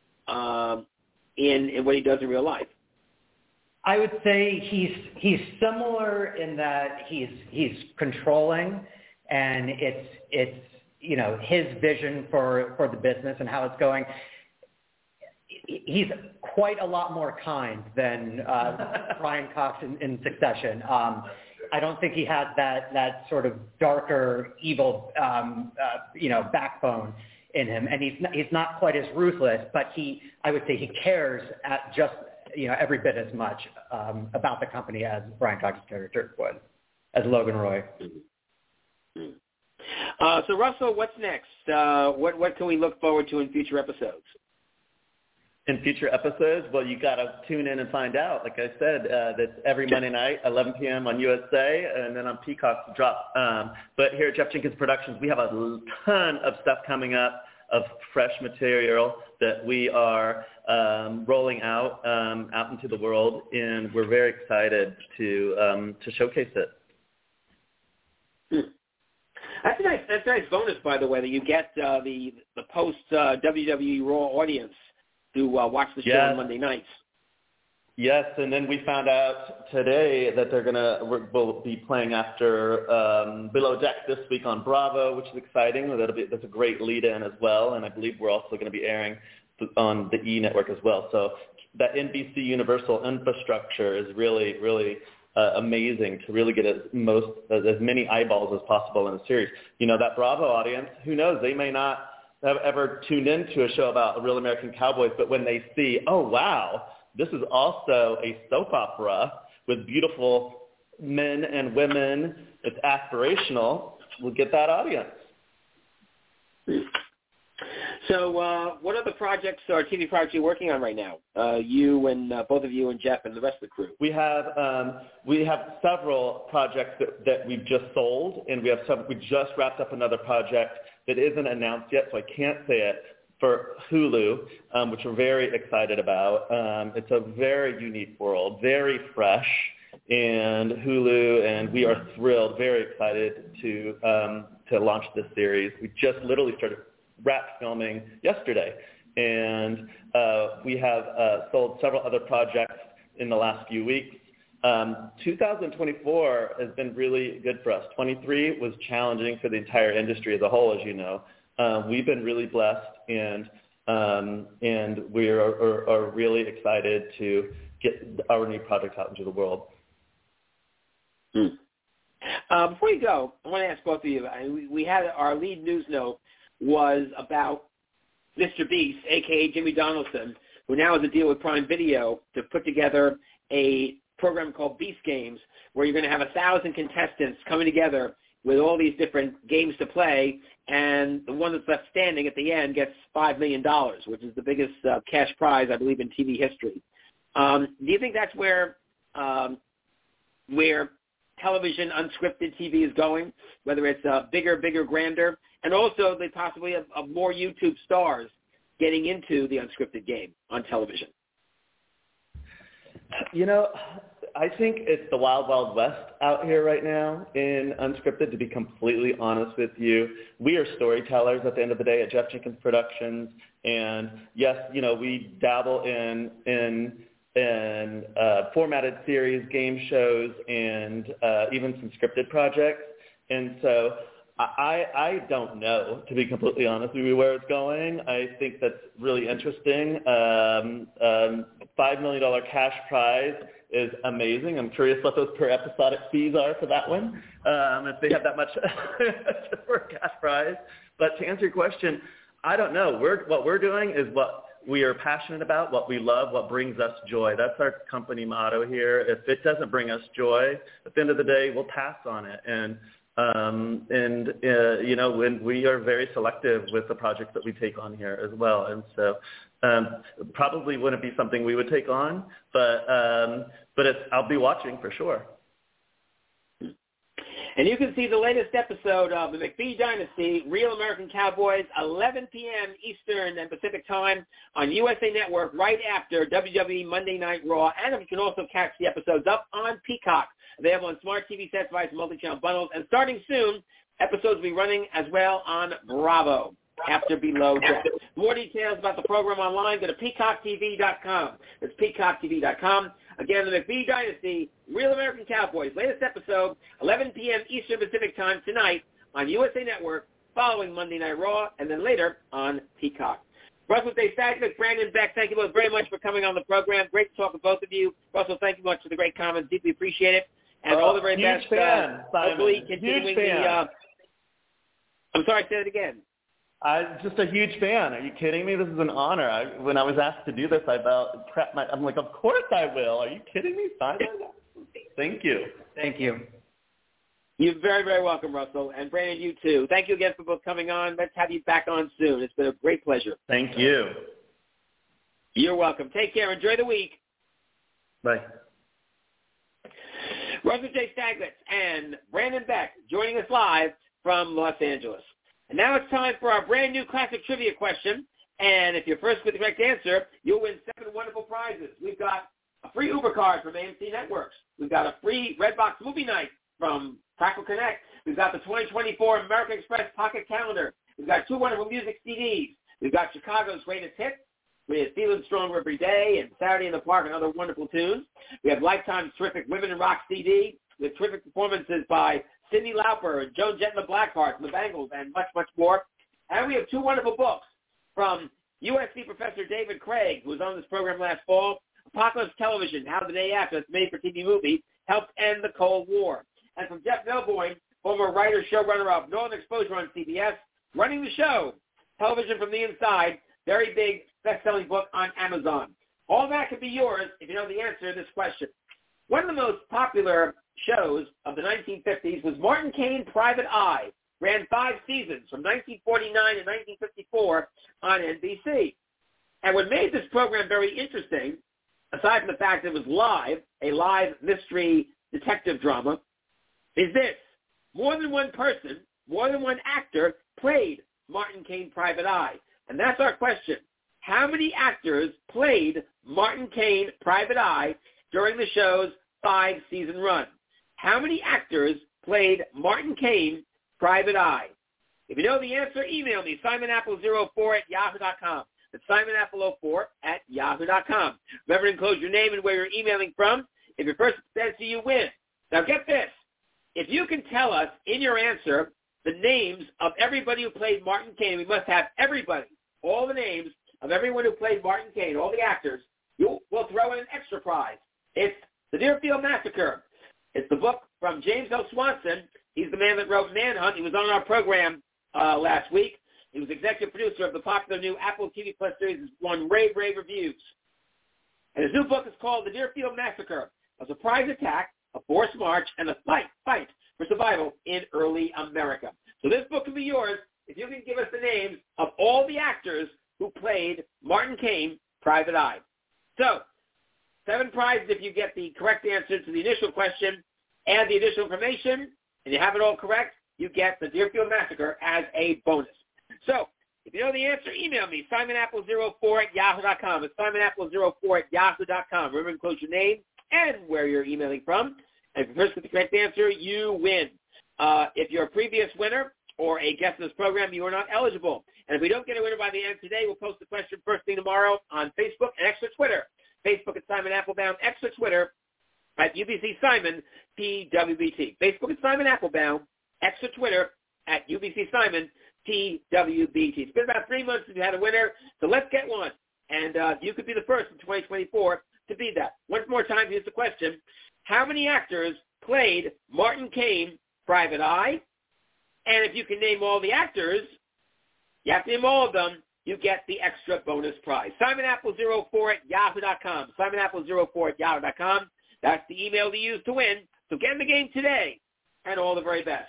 in what he does in real life? I would say he's similar in that he's controlling, and it's his vision for the business and how it's going. He's quite a lot more kind than Brian Cox in Succession. I don't think he has that sort of darker, evil, backbone in him, and he's not quite as ruthless. But I would say he cares at just every bit as much about the company as Brian Cox's character would, as Logan Roy. So Russell, what's next? What can we look forward to in future episodes? In future episodes, well, you got to tune in and find out. Like I said, that's every Monday night, 11 p.m. on USA, and then on Peacock to drop. But here at Jeff Jenkins Productions, we have a ton of stuff coming up of fresh material that we are rolling out into the world, and we're very excited to showcase it. That's a nice bonus, by the way, that you get the post WWE Raw audience to watch the show on Monday nights. Yes, and then we found out today that we'll be playing after Below Deck this week on Bravo, which is exciting. That's a great lead-in as well, and I believe we're also going to be airing on the E! Network as well. So that NBC Universal infrastructure is really, really amazing to really get as many eyeballs as possible in the series. That Bravo audience, who knows, they may not have ever tuned into a show about Real American Cowboys, but when they see, oh, wow, this is also a soap opera with beautiful men and women, it's aspirational, we'll get that audience. So what other projects or TV projects are you working on right now? You and both of you and Jeff and the rest of the crew. We have several projects that we've just sold, and we just wrapped up another project that isn't announced yet, so I can't say it, for Hulu, which we're very excited about. It's a very unique world, very fresh, and Hulu, and we are thrilled, very excited to launch this series. We just literally wrapped filming yesterday, and we have sold several other projects in the last few weeks. 2024 has been really good for us. 23 was challenging for the entire industry as a whole, as you know. We've been really blessed, and we are really excited to get our new projects out into the world. Before you go, I want to ask both of you. We had our lead news note was about Mr. Beast, a.k.a. Jimmy Donaldson, who now has a deal with Prime Video to put together a program called Beast Games, where you're going to have 1,000 contestants coming together with all these different games to play, and the one that's left standing at the end gets $5 million, which is the biggest cash prize, I believe, in TV history. Do you think that's where television, unscripted TV is going, whether it's bigger, grander, and also they possibly have more YouTube stars getting into the unscripted game on television? You know, I think it's the wild, wild west out here right now in unscripted, to be completely honest with you. We are storytellers at the end of the day at Jeff Jenkins Productions. And yes, you know, we dabble in formatted series, game shows, and even some scripted projects. And so I don't know, to be completely honest with you, where it's going. I think that's really interesting. $5 million cash prize is amazing. I'm curious what those per episodic fees are for that one, if they have that much for a cash prize. But to answer your question, I don't know. What we're doing is what we are passionate about, what we love, what brings us joy. That's our company motto here. If it doesn't bring us joy, at the end of the day, we'll pass on it. And you know, when we are very selective with the projects that we take on here as well. And so probably wouldn't be something we would take on, but I'll be watching for sure. And you can see the latest episode of the McPhee Dynasty, Real American Cowboys, 11 p.m. Eastern and Pacific Time on USA Network right after WWE Monday Night Raw. And you can also catch the episodes up on Peacock, available on smart TV sets, devices, multi-channel bundles. And starting soon, episodes will be running as well on Bravo after Below Deck. More details about the program online, go to peacocktv.com. That's peacocktv.com. Again, the McPhee Dynasty, Real American Cowboys, latest episode, 11 p.m. Eastern Pacific Time tonight on USA Network, following Monday Night Raw, and then later on Peacock. Russell J. Stagnick, Brandon Beck, thank you both very much for coming on the program. Great to talk with both of you. Russell, thank you much for the great comments. Deeply appreciate it. And all the very best. Fan, hopefully continuing the I'm sorry, say it again. I'm just a huge fan. Are you kidding me? This is an honor. When I was asked to do this, I'm like, of course I will. Are you kidding me, Simon? Thank you. Thank you. You're very, very welcome, Russell. And Brandon, you too. Thank you again for both coming on. Let's have you back on soon. It's been a great pleasure. Thank you. You're welcome. Take care. Enjoy the week. Bye. Russell J. Staglitz and Brandon Beck joining us live from Los Angeles. And now it's time for our brand new classic trivia question. And if you're first with the correct answer, you'll win 7 wonderful prizes. We've got a free Uber card from AMC Networks. We've got a free Redbox movie night from Crackle Connect. We've got the 2024 American Express Pocket Calendar. We've got 2 wonderful music CDs. We've got Chicago's greatest hits with Feeling Stronger Every Day and Saturday in the Park and other wonderful tunes. We have Lifetime's terrific Women in Rock CD with terrific performances by Cyndi Lauper and Joan Jett and the Blackhearts and the Bangles and much, much more. And we have 2 wonderful books from USC Professor David Craig, who was on this program last fall, Apocalypse Television, How the Day After, it's made-for-TV movie, helped end the Cold War. And from Jeff Melvoin, former writer, showrunner of Northern Exposure on CBS, running the show, Television from the Inside, very big best-selling book on Amazon. All that could be yours if you know the answer to this question. One of the most popular shows of the 1950s was Martin Caine Private Eye. Ran 5 seasons from 1949 to 1954 on NBC. And what made this program very interesting, aside from the fact that it was live, a live mystery detective drama, is this. More than one person, more than one actor played Martin Caine Private Eye. And that's our question. How many actors played Martin Caine Private Eye during the show's 5-season run? How many actors played Martin Caine Private Eye? If you know the answer, email me, simonapple04@yahoo.com. That's SimonApple04@yahoo.com. Remember to enclose your name and where you're emailing from. If your first answer, you win. Now get this. If you can tell us in your answer the names of everybody who played Martin Caine, we must have everybody, all the names of everyone who played Martin Caine, all the actors, we'll throw in an extra prize. It's The Deerfield Massacre. It's the book from James L. Swanson. He's the man that wrote Manhunt. He was on our program last week. He was executive producer of the popular new Apple TV Plus series. It's won rave reviews. And his new book is called The Deerfield Massacre, a surprise attack, a forced march, and a fight for survival in early America. So this book will be yours if you can give us the names of all the actors who played Martin Caine, Private Eye. So, 7 prizes if you get the correct answer to the initial question and the additional information, and you have it all correct, you get The Deerfield Massacre as a bonus. So, if you know the answer, email me, SimonApple04@yahoo.com. It's SimonApple04@yahoo.com. Remember to enclose your name and where you're emailing from. And if you first get the correct answer, you win. If you're a previous winner or a guest in this program, you are not eligible. And if we don't get a winner by the end of today, we'll post the question first thing tomorrow on Facebook and X or Twitter. Facebook at Simon Applebaum, X or Twitter at UBC Simon PWBT. Facebook at Simon Applebaum, X or Twitter at UBC Simon PWBT. It's been about 3 months since you had a winner, so let's get one. And you could be the first in 2024 to be that. Once more time, here's the question. How many actors played Martin Caine, Private Eye? And if you can name all the actors, you have to name all of them, you get the extra bonus prize. SimonApple04@yahoo.com. SimonApple04@yahoo.com. That's the email to use to win. So get in the game today, and all the very best.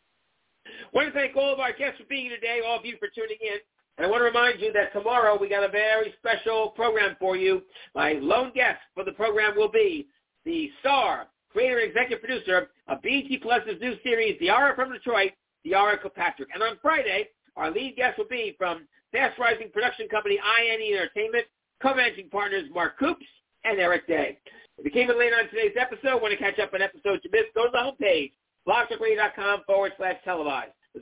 I want to thank all of our guests for being here today, all of you for tuning in. And I want to remind you that tomorrow we got a very special program for you. My lone guest for the program will be the star, creator, and executive producer of BET Plus's new series, Diara from Detroit, Diara Kilpatrick. And on Friday, our lead guest will be from fast-rising production company INE Entertainment, co-managing partners Mark Coops and Eric Day. If you came in late on today's episode, want to catch up on episodes you missed, go to the homepage, blogtalkradio.com/televised. It's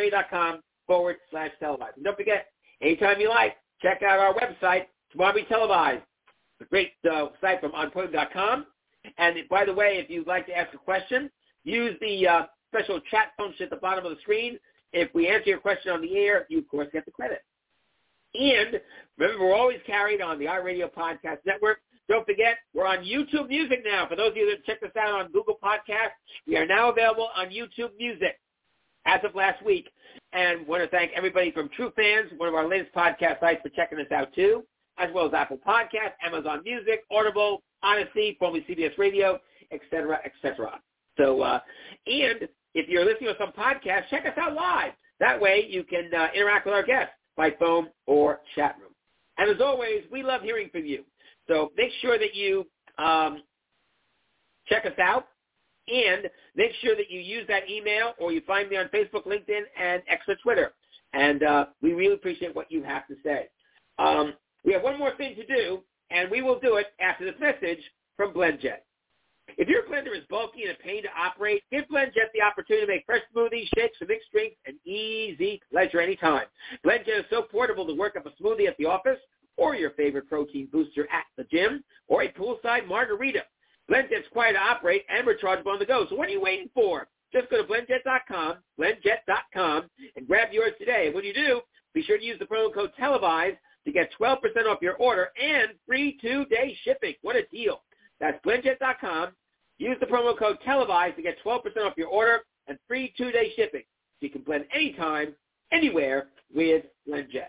blogtalkradio.com/televised. And don't forget, anytime you like, check out our website, Tomorrow Be Televised. It's a great site from onpodium.com. And by the way, if you'd like to ask a question, use the special chat function at the bottom of the screen. If we answer your question on the air, you, of course, get the credit. And remember, we're always carried on the iRadio Podcast Network. Don't forget, we're on YouTube Music now. For those of you that checked us out on Google Podcasts, we are now available on YouTube Music as of last week. And want to thank everybody from True Fans, one of our latest podcast sites, for checking us out too, as well as Apple Podcasts, Amazon Music, Audible, Odyssey, formerly CBS Radio, et cetera, et cetera. So, and if you're listening to us on podcast, check us out live. That way you can interact with our guests by phone or chat room. And as always, we love hearing from you. So make sure that you check us out, and make sure that you use that email, or you find me on Facebook, LinkedIn, and X or Twitter. And we really appreciate what you have to say. We have one more thing to do, and we will do it after this message from BlendJet. If your blender is bulky and a pain to operate, give BlendJet the opportunity to make fresh smoothies, shakes, and mixed drinks an easy pleasure anytime. BlendJet is so portable to work up a smoothie at the office, or your favorite protein booster at the gym, or a poolside margarita. BlendJet's quiet to operate and rechargeable on the go. So what are you waiting for? Just go to blendjet.com, and grab yours today. And when you do, be sure to use the promo code TELEVISED to get 12% off your order and free 2-day shipping. What a deal. That's blendjet.com. Use the promo code TELEVISED to get 12% off your order and free 2-day shipping. So you can blend anytime, anywhere with BlendJet.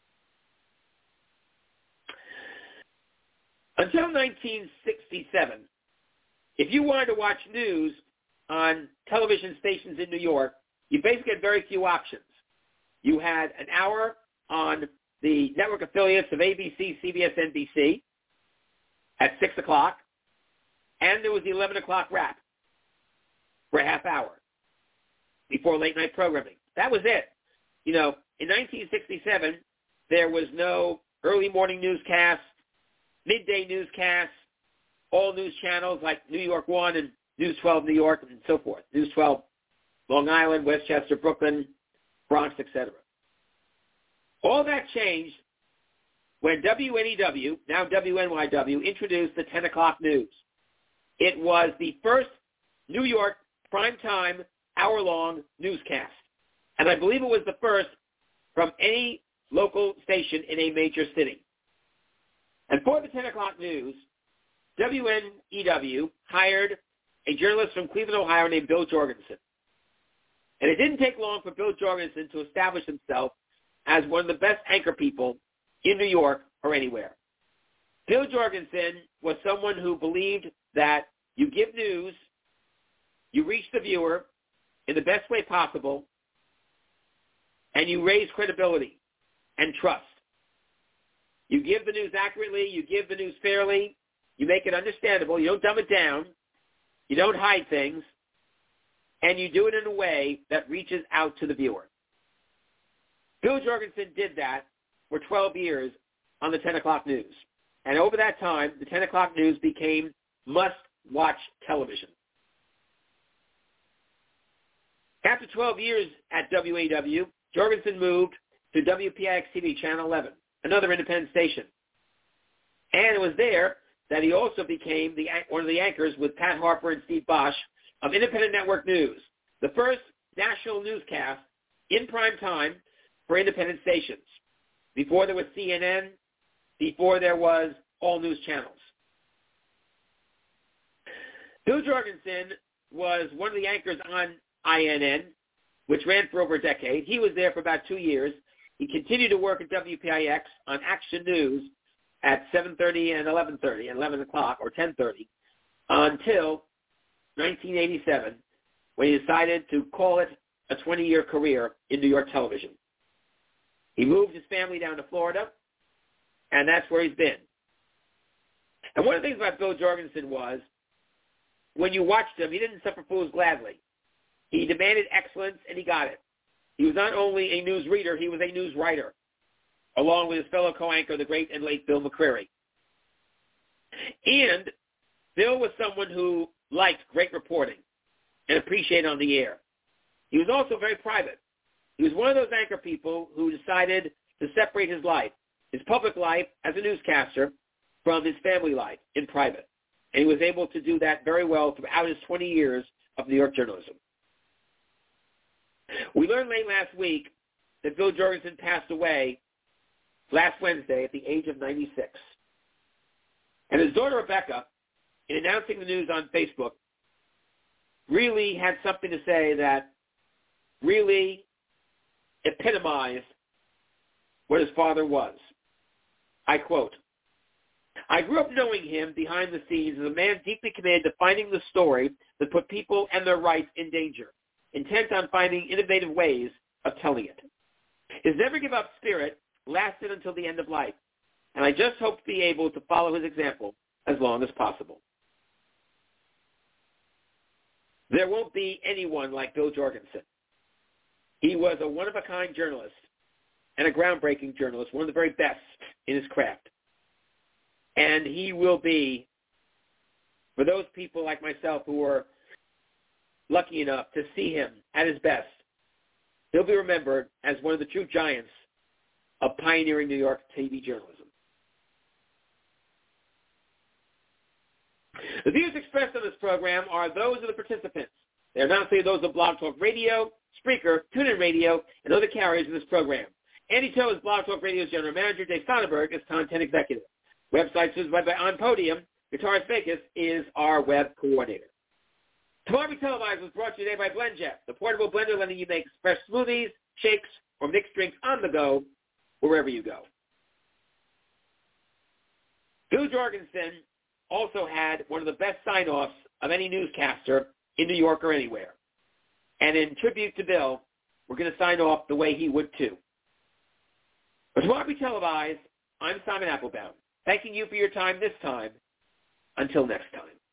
Until 1967, if you wanted to watch news on television stations in New York, you basically had very few options. You had an hour on the network affiliates of ABC, CBS, NBC at 6 o'clock, and there was the 11 o'clock wrap for a half hour before late-night programming. That was it. You know, in 1967, there was no early morning newscasts, midday newscasts, all news channels like New York 1 and News 12 New York and so forth. News 12 Long Island, Westchester, Brooklyn, Bronx, etc. All that changed when WNEW, now WNYW, introduced the 10 o'clock news. It was the first New York primetime hour-long newscast. And I believe it was the first from any local station in a major city. And for the 10 o'clock news, WNEW hired a journalist from Cleveland, Ohio named Bill Jorgensen. And it didn't take long for Bill Jorgensen to establish himself as one of the best anchor people in New York or anywhere. Bill Jorgensen was someone who believed that you give news, you reach the viewer in the best way possible, and you raise credibility and trust. You give the news accurately, you give the news fairly, you make it understandable, you don't dumb it down, you don't hide things, and you do it in a way that reaches out to the viewer. Bill Jorgensen did that for 12 years on the 10 o'clock news. And over that time, the 10 o'clock news became must-watch television. After 12 years at WAW, Jorgensen moved to WPIX-TV Channel 11, another independent station. And it was there that he also became one of the anchors with Pat Harper and Steve Bosch of Independent Network News, the first national newscast in prime time for independent stations. Before there was CNN, before there was all news channels. Bill Jorgensen was one of the anchors on INN, which ran for over a decade. He was there for about 2 years. He continued to work at WPIX on Action News at 7:30 and 11:30, and 11 o'clock or 10:30, until 1987, when he decided to call it a 20-year career in New York television. He moved his family down to Florida, and that's where he's been. And one of the things about Bill Jorgensen was, when you watched him, he didn't suffer fools gladly. He demanded excellence, and he got it. He was not only a news reader, he was a news writer, along with his fellow co-anchor, the great and late Bill McCreary. And Bill was someone who liked great reporting and appreciated on the air. He was also very private. He was one of those anchor people who decided to separate his life, his public life as a newscaster, from his family life in private. And he was able to do that very well throughout his 20 years of New York journalism. We learned late last week that Bill Jorgensen passed away last Wednesday at the age of 96. And his daughter Rebecca, in announcing the news on Facebook, really had something to say that really epitomized what his father was. I quote, "I grew up knowing him behind the scenes as a man deeply committed to finding the story that put people and their rights in danger, intent on finding innovative ways of telling it. His never-give-up spirit lasted until the end of life, and I just hope to be able to follow his example as long as possible." There won't be anyone like Bill Jorgensen. He was a one-of-a-kind journalist and a groundbreaking journalist, one of the very best in his craft. And he will be, for those people like myself who were lucky enough to see him at his best, he'll be remembered as one of the true giants of pioneering New York TV journalism. The views expressed on this program are those of the participants. They are not necessarily those of Blog Talk Radio, Spreaker, TuneIn Radio, and other carriers in this program. Andy Toe is Blog Talk Radio's general manager. Dave Sonnenberg is content executive. Website supervised by On Podium. Guitarist Vegas is our web coordinator. Tomorrow We Televised was brought to you today by BlendJet, the portable blender letting you make fresh smoothies, shakes, or mixed drinks on the go, wherever you go. Bill Jorgensen also had one of the best sign-offs of any newscaster in New York or anywhere. And in tribute to Bill, we're going to sign off the way he would too. But Tomorrow We Televised, I'm Simon Applebaum, thanking you for your time this time. Until next time.